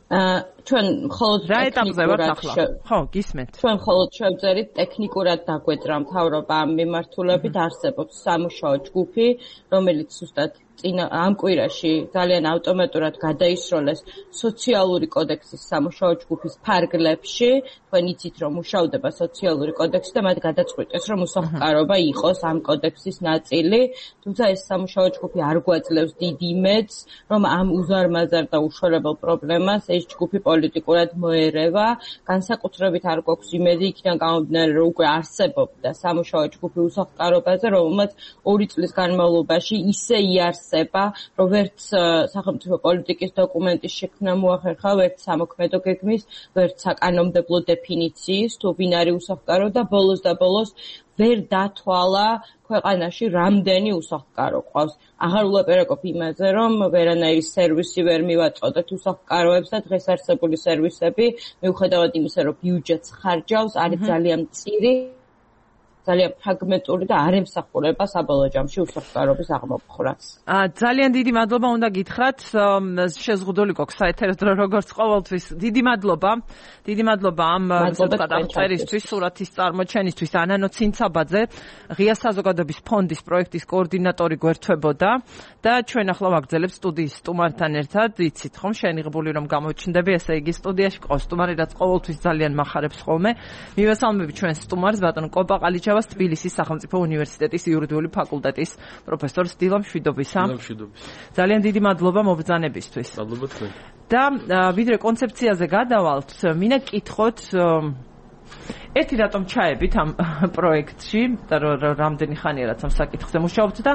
ჩვენ მხოლოდ რა ეტაპზე ვართ ახლა? ხო, გისმენთ. ჩვენ მხოლოდ შევძერით ტექნიკურად დაგვეძრა მთავრობა ამ მიმართულებით, არსებობს სამუშაო ჯგუფი, რომელიც ზუსტად წინა ამ კვირაში ძალიან ავტომატურად გადაისროლეს სოციალური კოდექსის სამუშაო ჯგუფის ფარგლებში. თქვენ იცით, რომ მუშავდება სოციალური კოდექსი და მათ გადაწყვიტეს, რომ უსახლკარობა იყოს ამ კოდექსის ნაწილი, თუმცა ეს სამუშაო ჯგუფი არ გვაძლევს დიდ იმედს, რომ ამ უზარმაზარ და უშორებელ პრობლემას ეს ჯგუფი პოლიტიკურად მოერევა. განსაკუთრებით არ გვაქვს იმედი იქიდან გამომდინარე, რომ უკვე არსებობდა სამუშაო ჯგუფი უსახლკარობაზე, რომელმაც ორი წლის განმავლობაში ისე იარსება, რომ ვერც სახელმწიფო პოლიტიკის დოკუმენტის შექმნა მოახერხა, ვერც სამოქმედო გეგმის, ვერც საკანონმდებლო დეფინიციის, თუ ვინ არის უსახლკარო და ბოლოს და ბოლოს ვერ დათვალა ქვეყანაში რამდენი უსახლკარო ყავს. აღარ ვლაპარაკობ იმაზე, რომ ვერანაირი სერვისი ვერ მივაწოდეთ უსახლკაროებს და დღეს არსებული სერვისები, მიუხედავად იმისა, რომ ბიუჯეტს ხარჯავს, არის ძალიან მწირი, ძალიან ფრაგმენტული და არ ემსახურება საბოლოო ჯამში უსახლკარობის აღმოფხვრას. ძალიან დიდი მადლობა უნდა გითხრათ. შეზღუდული გვაქვს საეთერო დრო როგორც ყოველთვის. დიდი მადლობა. დიდი მადლობა ამ აღწერისთვის, სურათის წარმოჩენისთვის. ანანო ცინცაბაძე, ღია საზოგადოების ფონდის პროექტის კოორდინატორი გვერდთვებოდა და ჩვენ ახლა ვაგრძელებთ სტუდიის სტუმართან ერთად. იცით ხომ, შენიღებული რომ გამოჩნდები, ესე იგი სტუდიაში ყავს სტუმარი, რაც ყოველთვის ძალიან მახარებს ხოლმე. მივესალმები ჩვენ სტუმარს, ბატონ კოპაყალიჩა თბილისის სახელმწიფო უნივერსიტეტის იურიდიული ფაკულტეტის პროფესორს დილა მშვიდობისა. ძალიან დიდი მადლობა მობრძანებისთვის. მადლობა თქვენ. და ვიდრე კონცეფციაზე გადავალთ, მინდა გკითხოთ ერთი რატომ ჩაებით ამ პროექტში და რამდენი ხანია რაც ამ საკითხზე მუშაობთ და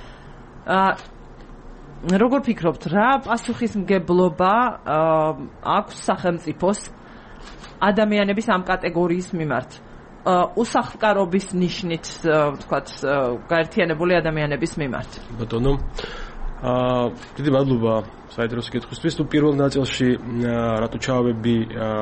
როგორ ფიქრობთ, რა პასუხისმგებლობა აქვს სახელმწიფოს ადამიანების ამ კატეგორიის მიმართ? უსახლკარობის ნიშნით, ვთქვათ, გაერთიანებული ადამიანების მიმართ. ბატონო, აა დიდი მადლობა საინტერესო კითხვისთვის. თუ პირველ ნაწილში რატო ჩავები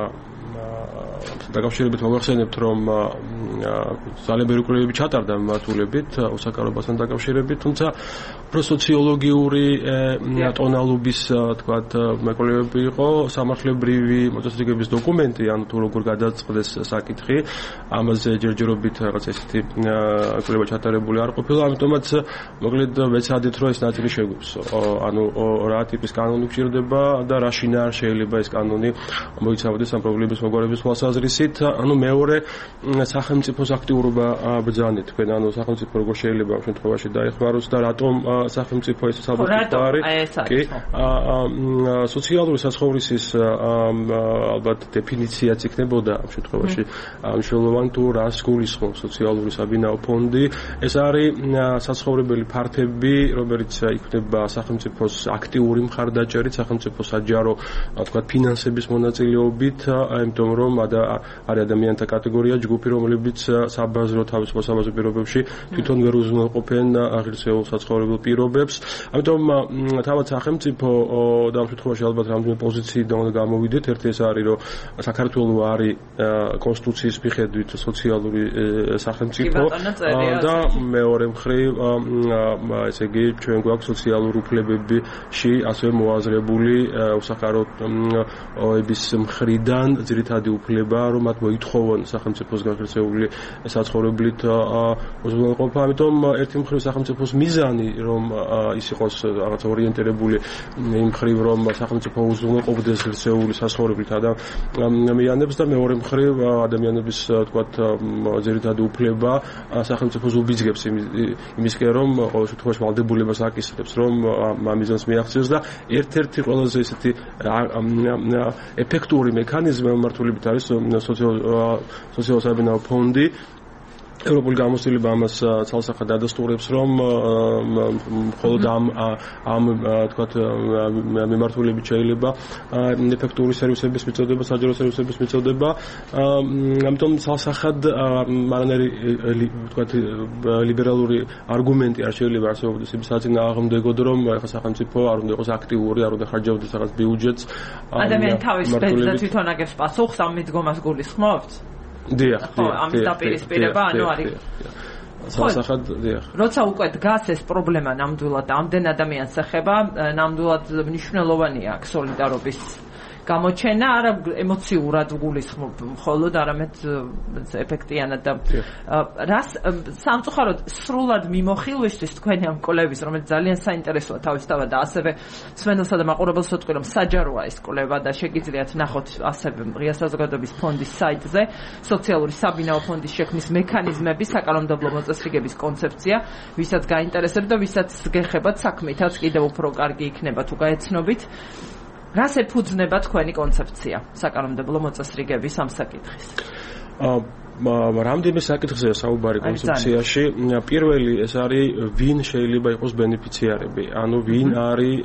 დაკავშირებით მოგახსენებთ, რომ ძალიან ბევრი კვლევები ჩატარდა მიმართულებით უსახლკარობასთან დაკავშირებით, თუმცა უფრო სოციოლოგიური ტონალობის, თქვათ, მეკვლევები იყო, სამართლებრივი მოწესრიგების დოკუმენტი, ანუ თუ როგორ გადაწყდეს საკითხი, ამაზე ჯერჯერობით რაღაც ესეთი კვლევა ჩატარებული არ ყოფილა, ამიტომაც მოკლედ ვეცადეთ, რომ ეს ნაწილი შეგვიქვსო. ანუ რა ტიპის კანონი გვჭირდება და რა შინაარ შეიძლება ეს კანონი მოიცავდეს ამ პრობლემის მოგვარების თვალსაზრისით. ანუ მეორე სახელმწიფოს აქტიურობა ბრძანეთ თქვენ, ანუ სახელმწიფო როგორ შეიძლება ამ შემთხვევაში დაეხმაროს და რატომ სახელმწიფო ეს საბუთო არის. კი, სოციალური საცხოვრისის ალბათ დეფინიციაც იქნებოდა ამ შემთხვევაში მნიშვნელოვანი, თუ რას გულისხმობს სოციალური საბინაო ფონდი. ეს არის საცხოვრებელი ფართები, რომელიც იქნება სახელმწიფოს აქტიური მხარდაჭერით, სახელმწიფოს საჯარო, თქვათ, ფინანსების მონაწილეობით, იმიტომ რომ არის ადამიანთა კატეგორია, ჯგუფი, რომლებიც საბაზრო თავისუფალ საბაზრო პირობებში თვითონ ვერ უზრუნველყოფენ ღირსეულ საცხოვრებელ პირობებს. ამიტომ თავად სახელმწიფო და ამ შემთხვევაში ალბათ რამდენიმე პოზიციიდან უნდა გამოვიდეთ. ერთი ეს არის, რომ საქართველო არის კონსტიტუციის მიხედვით სოციალური სახელმწიფო და მეორე მხრივ ესე იგი ჩვენ გვაქვს სოციალური უფლებებში ასევე მოაზრებული უსახლკაროების მხრიდან ძირითადი უფლება, რომ მათ მოითხოვონ სახელმწიფოს განხორციელებული საცხოვრებლით უზრუნველყოფა. ამიტომ ერთი მხრივ სახელმწიფოს მიზანი, რომ ის იყოს რაღაც ორიენტირებული იმ მხრივ, რომ სახელმწიფო უზრუნველყოფდეს ღირსეული საცხოვრებლით ადამიანებს და მეორე მხრივ ადამიანების, თქვათ, ძირითადი უფლება სახელმწიფოს უბიძგებს იმისკენ, რომ ყოველ შემთხვევაში ვალდებულებას აკისრებს, რომ ამ მიზანს მიაღწიოს და ერთ-ერთი ყველაზე ესეთი ეფექტური მექანიზმი მიმართულებით არის სოციალურ საბინაო ფონდი. ევროპული გამოცდილება ამას ცალსახად ადასტურებს, რომ მხოლოდ ამ ამ თქვათ მიმართულებით შეიძლება ეფექტური სერვისების მიწოდება, საჯარო სერვისების მიწოდება. ამიტომ ცალსახად მანერი თქვათ ლიბერალური არგუმენტი არ შეიძლება არსებობდეს იმ საწინააღმდეგოდ, რომ ახლა სახელმწიფო არ უნდა იყოს აქტიური, არ უნდა ხარჯავდეს რაღაც ბიუჯეტს. ადამიანი თავის სპეცდა თვითონ აგებს პასუხს ამ მიდგომას გულისხმობთ? დიახ, დიახ. ამის დაპირისპირება, ანუ არის. სასახად, დიახ. როცა უკვე დგას ეს პრობლემა ნამდვილად ამდენ ადამიანს ეხება, ნამდვილად მნიშვნელოვანია აქ სოლიდარობის გამოჩენა არა ემოციურად გულისხმობ მხოლოდ არამედ ეფექტიანად და რას სამწუხაროდ სრულად მიმოხილვისთვის თქვენი ამ კოლევის რომელიც ძალიან საინტერესოა თავისთავად და ასევე სვენელსა და მაყურებელს ვთქვი რომ საჯაროა ეს კოლევა და შეგიძლიათ ნახოთ ასევე ღია საზოგადოების ფონდის საიტზე სოციალური საბინაო ფონდის შექმნის მექანიზმები საკანონმდებლო მოწესრიგების კონცეფცია ვისაც გაინტერესებთ და ვისაც გეხებათ საქმითაც კიდევ უფრო კარგი იქნება თუ გაეცნობით რას ეფუძნება თქვენი კონცეფცია საკანონმდებლო მოწესრიგების ამ საკითხის რამდენი საკითხია საუბარი კონცეფციაში. პირველი ეს არის ვინ შეიძლება იყოს ბენეფიციარები, ანუ ვინ არის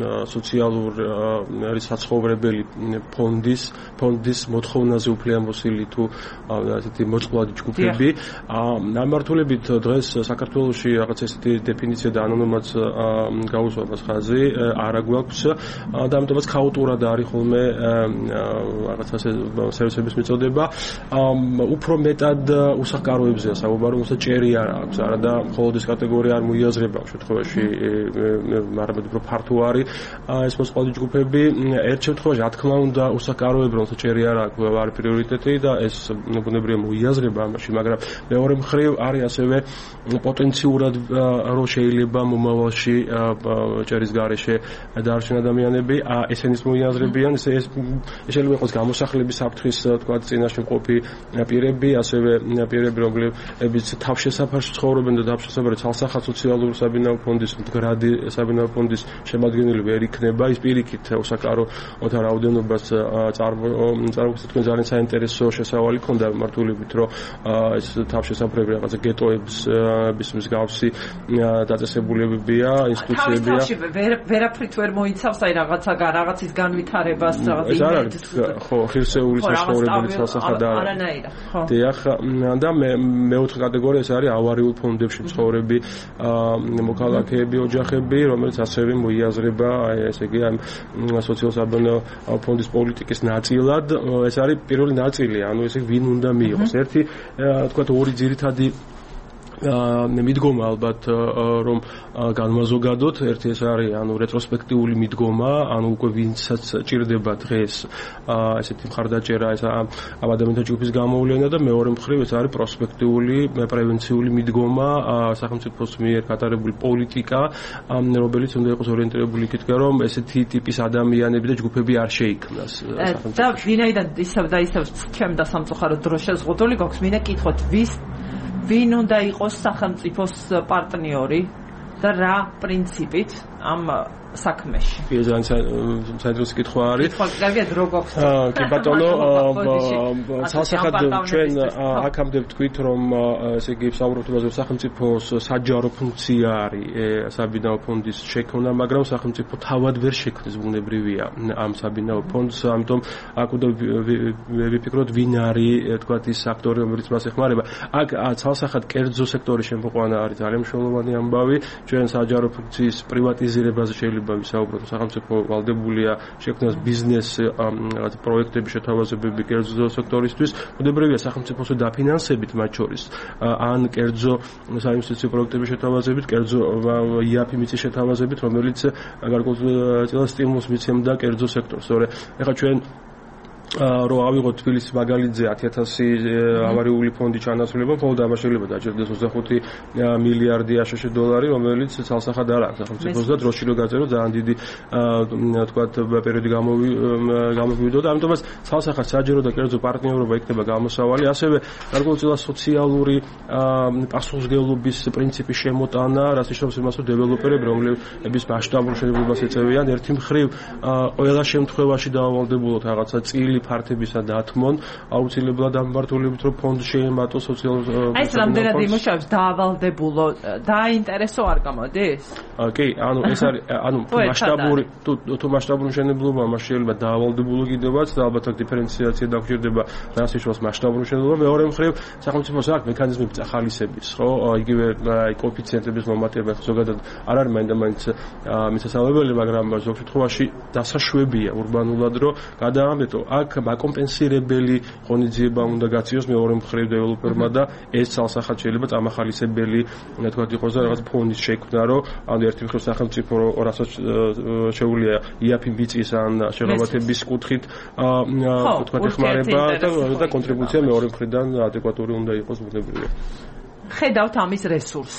სოციალური საცხოვრებელი ფონდის ფონდის მოთხოვნაზე უფლებამოსილი თუ ასეთი მოწყვლადი ჯგუფები. ნამართულებით დღეს საქართველოში რაღაც ესეთი დეფინიცია და ანონიმაც გაუსვამს ხაზი არა გვაქვს და ამიტომაც ქაოტურად არის ხოლმე რაღაც ასე სერვისების მიწოდება. უფრო მეტად უსახკაროებზეა საუბარი, უბრალოდ ჭერი არ აქვს, არა და მხოლოდ ეს კატეგორია არ მოიაზრება ამ შემთხვევაში, მაგრამ უფრო ფართო არის ეს მოსყოლი ჯგუფები. ერთ შემთხვევაში, რა თქმა უნდა, უსახკაროება, რომ ჭერი არ აქვს, არის პრიორიტეტი და ეს ბუნებრივია მოიაზრება ამაში, მაგრამ მეორე მხრივ არის ასევე პოტენციურად რომ შეიძლება მომავალში ჭერის გარეშე დარჩენ ადამიანები, ესენის მოიაზრებიან, ეს შეიძლება იყოს გამოსახლების საფრთხის, თქვა, წინაშე მყოფი პირები, ასევე პირები, რომლებიც თავშესაფარში ცხოვრობენ და თავშესაფარი ცალსახად სოციალური საბინაო ფონდის, მდგრადი საბინაო ფონდის შემადგენელი ვერ იქნება, ის პირიქით უსაკაროთა რაოდენობას წარმოგვიდგენს. თქვენ ძალიან საინტერესო შესავალი ქონდა მართულებით, რომ ეს თავშესაფრები რაღაცა გეტოების მსგავსი დაწესებულებებია, ინსტიტუციებია. თავის ვერაფრით ვერ მოიცავს, აი რაღაცა რაღაცის განვითარებას, რაღაც იმედს. ხო, ღირსეულის საცხოვრებელი ცალსახად არა. არანაირად, ხო. დიახ, და მე მეოთხე კატეგორია ეს არის ავარიულ ფონდებში მცხოვრები მოქალაქეები, ოჯახები, რომელიც ასევე მოიაზრება, ესე იგი, ამ სოციალურ-საბინაო ფონდის პოლიტიკის ნაწილად. ეს არის პირველი ნაწილი, ანუ ესე ვინ უნდა მიიღოს. ერთი, თქვათ, ორი ძირითადი მიდგომა ალბათ რომ განმაზოგადოთ. ერთი ეს არის ანუ რეტროსპექტიული მიდგომა, ანუ უკვე ვინცაც ჭირდება დღეს ესეთი მხარდაჭერა ეს ამ ადამიანთა ჯგუფის გამოვლენა და მეორე მხრივ ეს არის პროსპექტიული პრევენციული მიდგომა სახელმწიფოს მიერ გატარებული პოლიტიკა, რომელიც უნდა იყოს ორიენტირებული იქითკენ რომ ესეთი ტიპის ადამიანები და ჯგუფები არ შეიქმნას. და ვინაიდან ისევ და ისევ ჩემ და სამწუხაროდ დრო შეზღუდული გვაქვს, მინდა კითხოთ ვის ვინ უნდა იყოს სახელმწიფოს პარტნიორი და რა პრინციპით ამ საქმეში. ძალიან საინტერესო კითხვა არის. კარგია, დრო გვაქვს. კი ბატონო, სასახად ჩვენ აქამდე ვთქვით, რომ ესე იგი საუბრობთ იმაზე, რომ სახელმწიფოს საჯარო ფუნქცია არის საბინაო ფონდის შექმნა, მაგრამ სახელმწიფო თავად ვერ შექმნის ბუნებრივია ამ საბინაო ფონდს, ამიტომ აქ უნდა ვიფიქროთ, ვინ არის, თქვათ, ის აქტორი, რომელიც მას ეხმარება. აქ ცალსახად კერძო სექტორის შემოყვანა არის ძალიან მნიშვნელოვანი ამბავი. ჩვენ საჯარო ფუნქციის პრივატიზირებაზე შეიძლება ვისაუბროთ, სახელმწიფო ვალდებულია შექმნას ბიზნეს რაღაც პროექტების შეთავაზებები კერძო სექტორისთვის. ბუნებრივია სახელმწიფოსო დაფინანსებით მათ შორის ან კერძო საინვესტიციო პროექტების შეთავაზებით, კერძო იაფი მიწის შეთავაზებით, რომელიც გარკვეულ სტიმულს მიცემდა კერძო სექტორს. სწორედ ეხლა ჩვენ რო ავიღოთ თბილისის მაგალითზე ათი ათასი ავარიული ფონდი ჩანაცვლება, მხოლოდ ამას შეიძლება დაჭერდეს ოცდახუთი მილიარდი აშშ დოლარი, რომელიც ცალსახად არ აქვს სახელმწიფოს და დროში რო გაწერო ძალიან დიდი თქვათ პერიოდი გამოვიდოდა, ამიტომაც ცალსახად საჯარო და კერძო პარტნიორობა იქნება გამოსავალი, ასევე გარკვეულწილად სოციალური პასუხისმგებლობის პრინციპის შემოტანა, რაც ნიშნავს იმას, რომ დეველოპერები, რომლებიც მასშტაბურ შენობებას ეწევიან, ერთი მხრივ ყველა შემთხვევაში დაავალდებულოთ რაღაცა წილი ფართებისა დათმონ, აუცილებლად ამბართულებით რომ ფონდს შეემატო სოციალურ აი ეს რამდენად იმუშავებს დაავალდებულო, დაინტერესო არ გამოდის? კი, ანუ ეს არის ანუ მასშტაბური თუ მასშტაბური მშენებლობა, მას შეიძლება დაავალდებულო კიდევაც და ალბათ აქ დიფერენციაცია დაგჭირდება, რაც ნიშნავს მასშტაბური მშენებლობა. მეორე მხრივ სახელმწიფოს აქვს მექანიზმები წახალისების, ხო, იგივე კოეფიციენტების მომატება ზოგადად არ არის მაინდა-მაინც მისასალმებელი, მაგრამ ზოგ შემთხვევაში დასაშვებია ურბანულად რომ გადაამეტო. მაგ მაკომპენსირებელი ღონისძიება უნდა გაციოს მეორე მხრივ დეველოპერმა და ეს ცალსახად შეიძლება წამახალისებელი თქვა იყოს და რაღაც ფონის შექმნა რომ ანუ ერთი მხრივ სახელმწიფო რასაც შეუძლია იაფი მიწის ან შეღავათების კუთხით თქვა ეხმარება და კონტრიბუცია მეორე მხრიდან ადეკვატური უნდა იყოს ბუნებრივია. ხედავთ ამის რესურსს.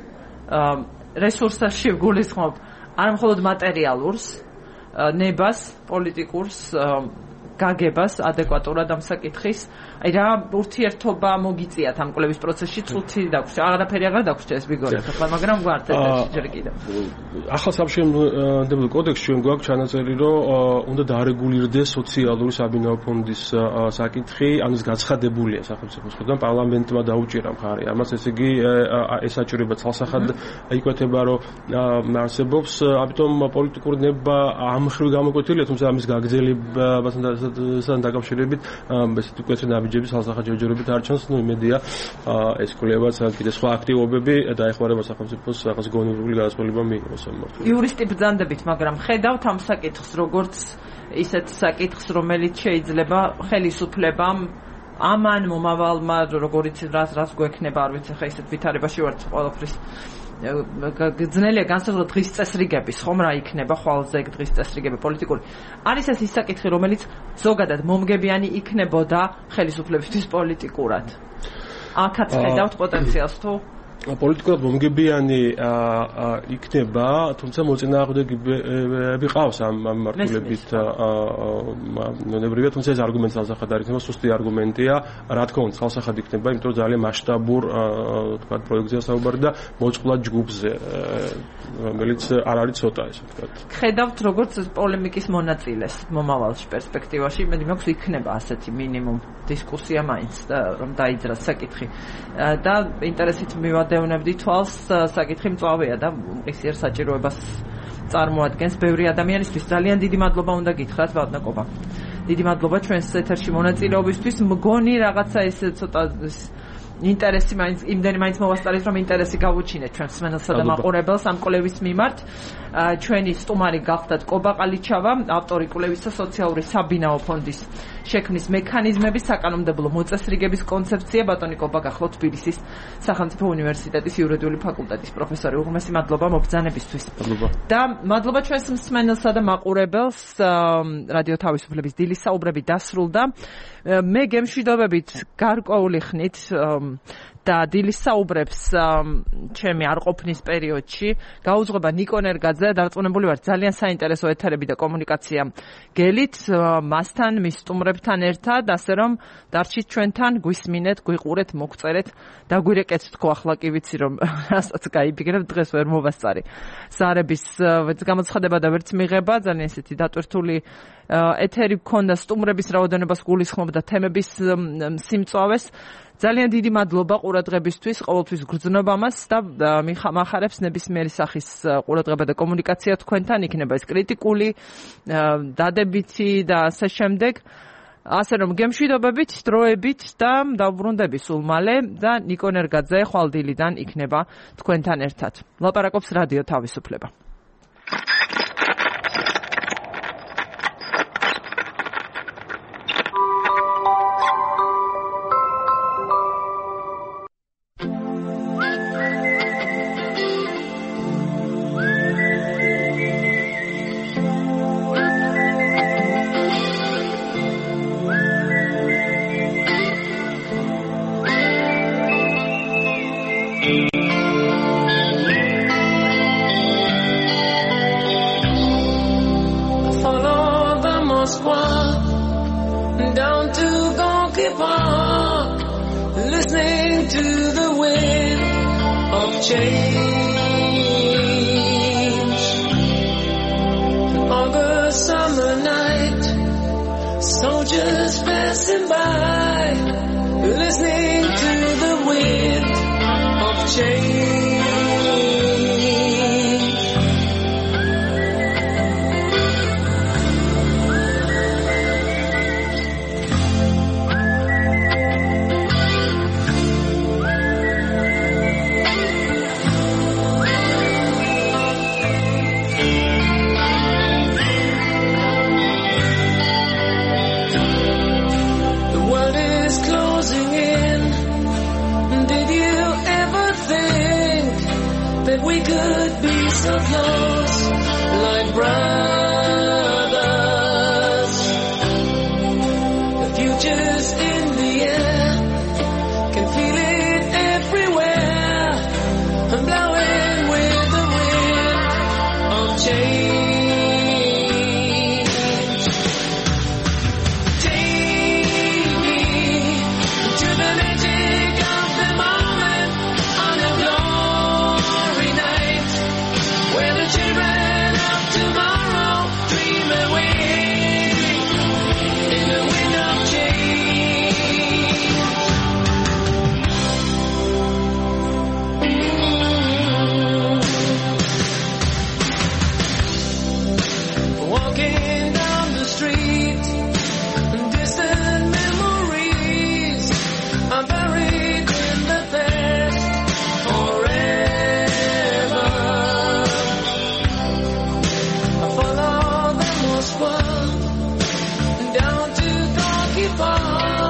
რესურსებში გულისხმობ არა მხოლოდ მატერიალურს, ნებას, პოლიტიკურს, გაგებას ადეკვატურად ამ საკითხის. აი რა ურთიერთობა მოგიწიათ ამ კვლევის პროცესში წუთი დაგვრჩა. არაფერი აღარ დაგვრჩა ეს ბიგორი ახლა, მაგრამ გვართ ეს ჯერ კიდევ. ახლა სამშენებლო კოდექსში ჩვენ გვაქვს ჩანაწერი, რომ უნდა დარეგულირდეს სოციალური საბინაო ფონდის საკითხი, ამის გაცხადებულია სახელმწიფოს მხრიდან, პარლამენტმა დაუჭირა მხარი. ამას ესე იგი ეს საჭიროება ცალსახად იკვეთება, რომ არსებობს, ამიტომ პოლიტიკური ნება ამ მხრივ გამოკვეთილია, თუმცა ამის გაგრძელებასთან დაკავშირებით ესეთი უკეთესი ნაბიჯების ხალხსახად ჯერჯერობით არ ჩანს, ნუ იმედია ეს კვლევაც კიდე სხვა აქტივობები დაეხმარება სახელმწიფოს რაღაც გონივრული გადაწყვეტილება მიიღოს ამ მართლობაზე. იურისტი ბრძანდებით, მაგრამ ხედავთ ამ საკითხს როგორც ისეთ საკითხს, რომელიც შეიძლება ხელისუფლებამ ამან მომავალმა როგორიც რაც რაც გვექნება, არ ვიცი ხა ისეთ ვითარებაში ვართ ყველაფრის ძნელია განსაზღვროთ დღის წესრიგების, ხომ რა იქნება ხვალზე დღის წესრიგები პოლიტიკური. არის ეს ის საკითხი, რომელიც ზოგადად მომგებიანი იქნებოდა ხელისუფლებისთვის პოლიტიკურად. აქაც ხედავთ პოტენციალს თუ პოლიტიკურად მომგებიანი იქნება, თუმცა მოწინააღმდეგეები ყავს ამ მართულებით ნებრივია, თუმცა ეს არგუმენტი ცალსახად არ იქნება, სუსტი არგუმენტია, რა თქმა უნდა, ცალსახად იქნება, იმიტომ რომ ძალიან მასშტაბურ თქვა პროექტზეა საუბარი და მოწყვლად ჯგუფზე, რომელიც არ არის ცოტა ესე ვთქვათ. ხედავთ როგორც პოლემიკის მონაწილეს მომავალში პერსპექტივაში, იმედი მაქვს იქნება ასეთი მინიმუმ დისკუსია მაინც რომ დაიძრას საკითხი და ინტერესით მივადევნებდი თვალს საკითხი მწვავეა და ისიერ საჭიროებას წარმოადგენს ბევრი ადამიანისთვის. ძალიან დიდი მადლობა უნდა გითხრათ ბატონკობა. დიდი მადლობა ჩვენს ეთერში მონაწილეობისთვის. მგონი რაღაცა ეს ცოტა ინტერესი მაინც იმდენი მაინც მოვასწარეთ რომ ინტერესი გავუჩინეთ ჩვენ მსმენელსა და მაყურებელს ამ კვლევის მიმართ. ჩვენი სტუმარი გახდათ კობა ყალიჩავა, ავტორი კვლევისა სოციალური საბინაო ფონდის შექმნის მექანიზმების საკანონმდებლო მოწესრიგების კონცეფცია. ბატონი კობა გახლავთ თბილისის სახელმწიფო უნივერსიტეტის იურიდიული ფაკულტეტის პროფესორი. უღმესი მადლობა მობრძანებისთვის. მადლობა. და მადლობა ჩვენს მსმენელსა და მაყურებელს. რადიო თავისუფლების დილის საუბრები დასრულდა. მე გემშვიდობებით გარკვეული ხნით და დილის საუბრებს ჩემი არყოფნის პერიოდში გაუძღვება ნიკო ნერგაძე. დარწმუნებული ვარ ძალიან საინტერესო ეთერები და კომუნიკაცია გელით მასთან, მის სტუმრებთან ერთად, ასე რომ დარჩით ჩვენთან, გვისმინეთ, გვიყურეთ, მოგწერეთ და გვირეკეთ თქო ახლა კი ვიცი რომ რასაც გაიფიქრებ დღეს ვერ მოვასწარი. ზარების გამოცხადება და ვერც მიღება, ძალიან ესეთი დატვირთული ეთერი გქონდა, სტუმრების რაოდენობას გულისხმობ და თემების სიმწვავეს. ძალიან დიდი მადლობა ყურადღებისთვის, ყოველთვის გრძნობ ამას და მახარებს ნებისმიერი სახის ყურადღება და კომუნიკაცია თქვენთან, იქნება ეს კრიტიკული, დადებითი და ასე შემდეგ. ასე რომ გემშვიდობებით, დროებით და დავბრუნდები სულ მალე და ნიკო ნერგაძე ხვალდილიდან იქნება თქვენთან ერთად. ლაპარაკობს რადიო თავისუფლება. of yours like brothers. The future's in the air, can feel it everywhere. I'm blowing with the wind of change. Down to Gorky Park.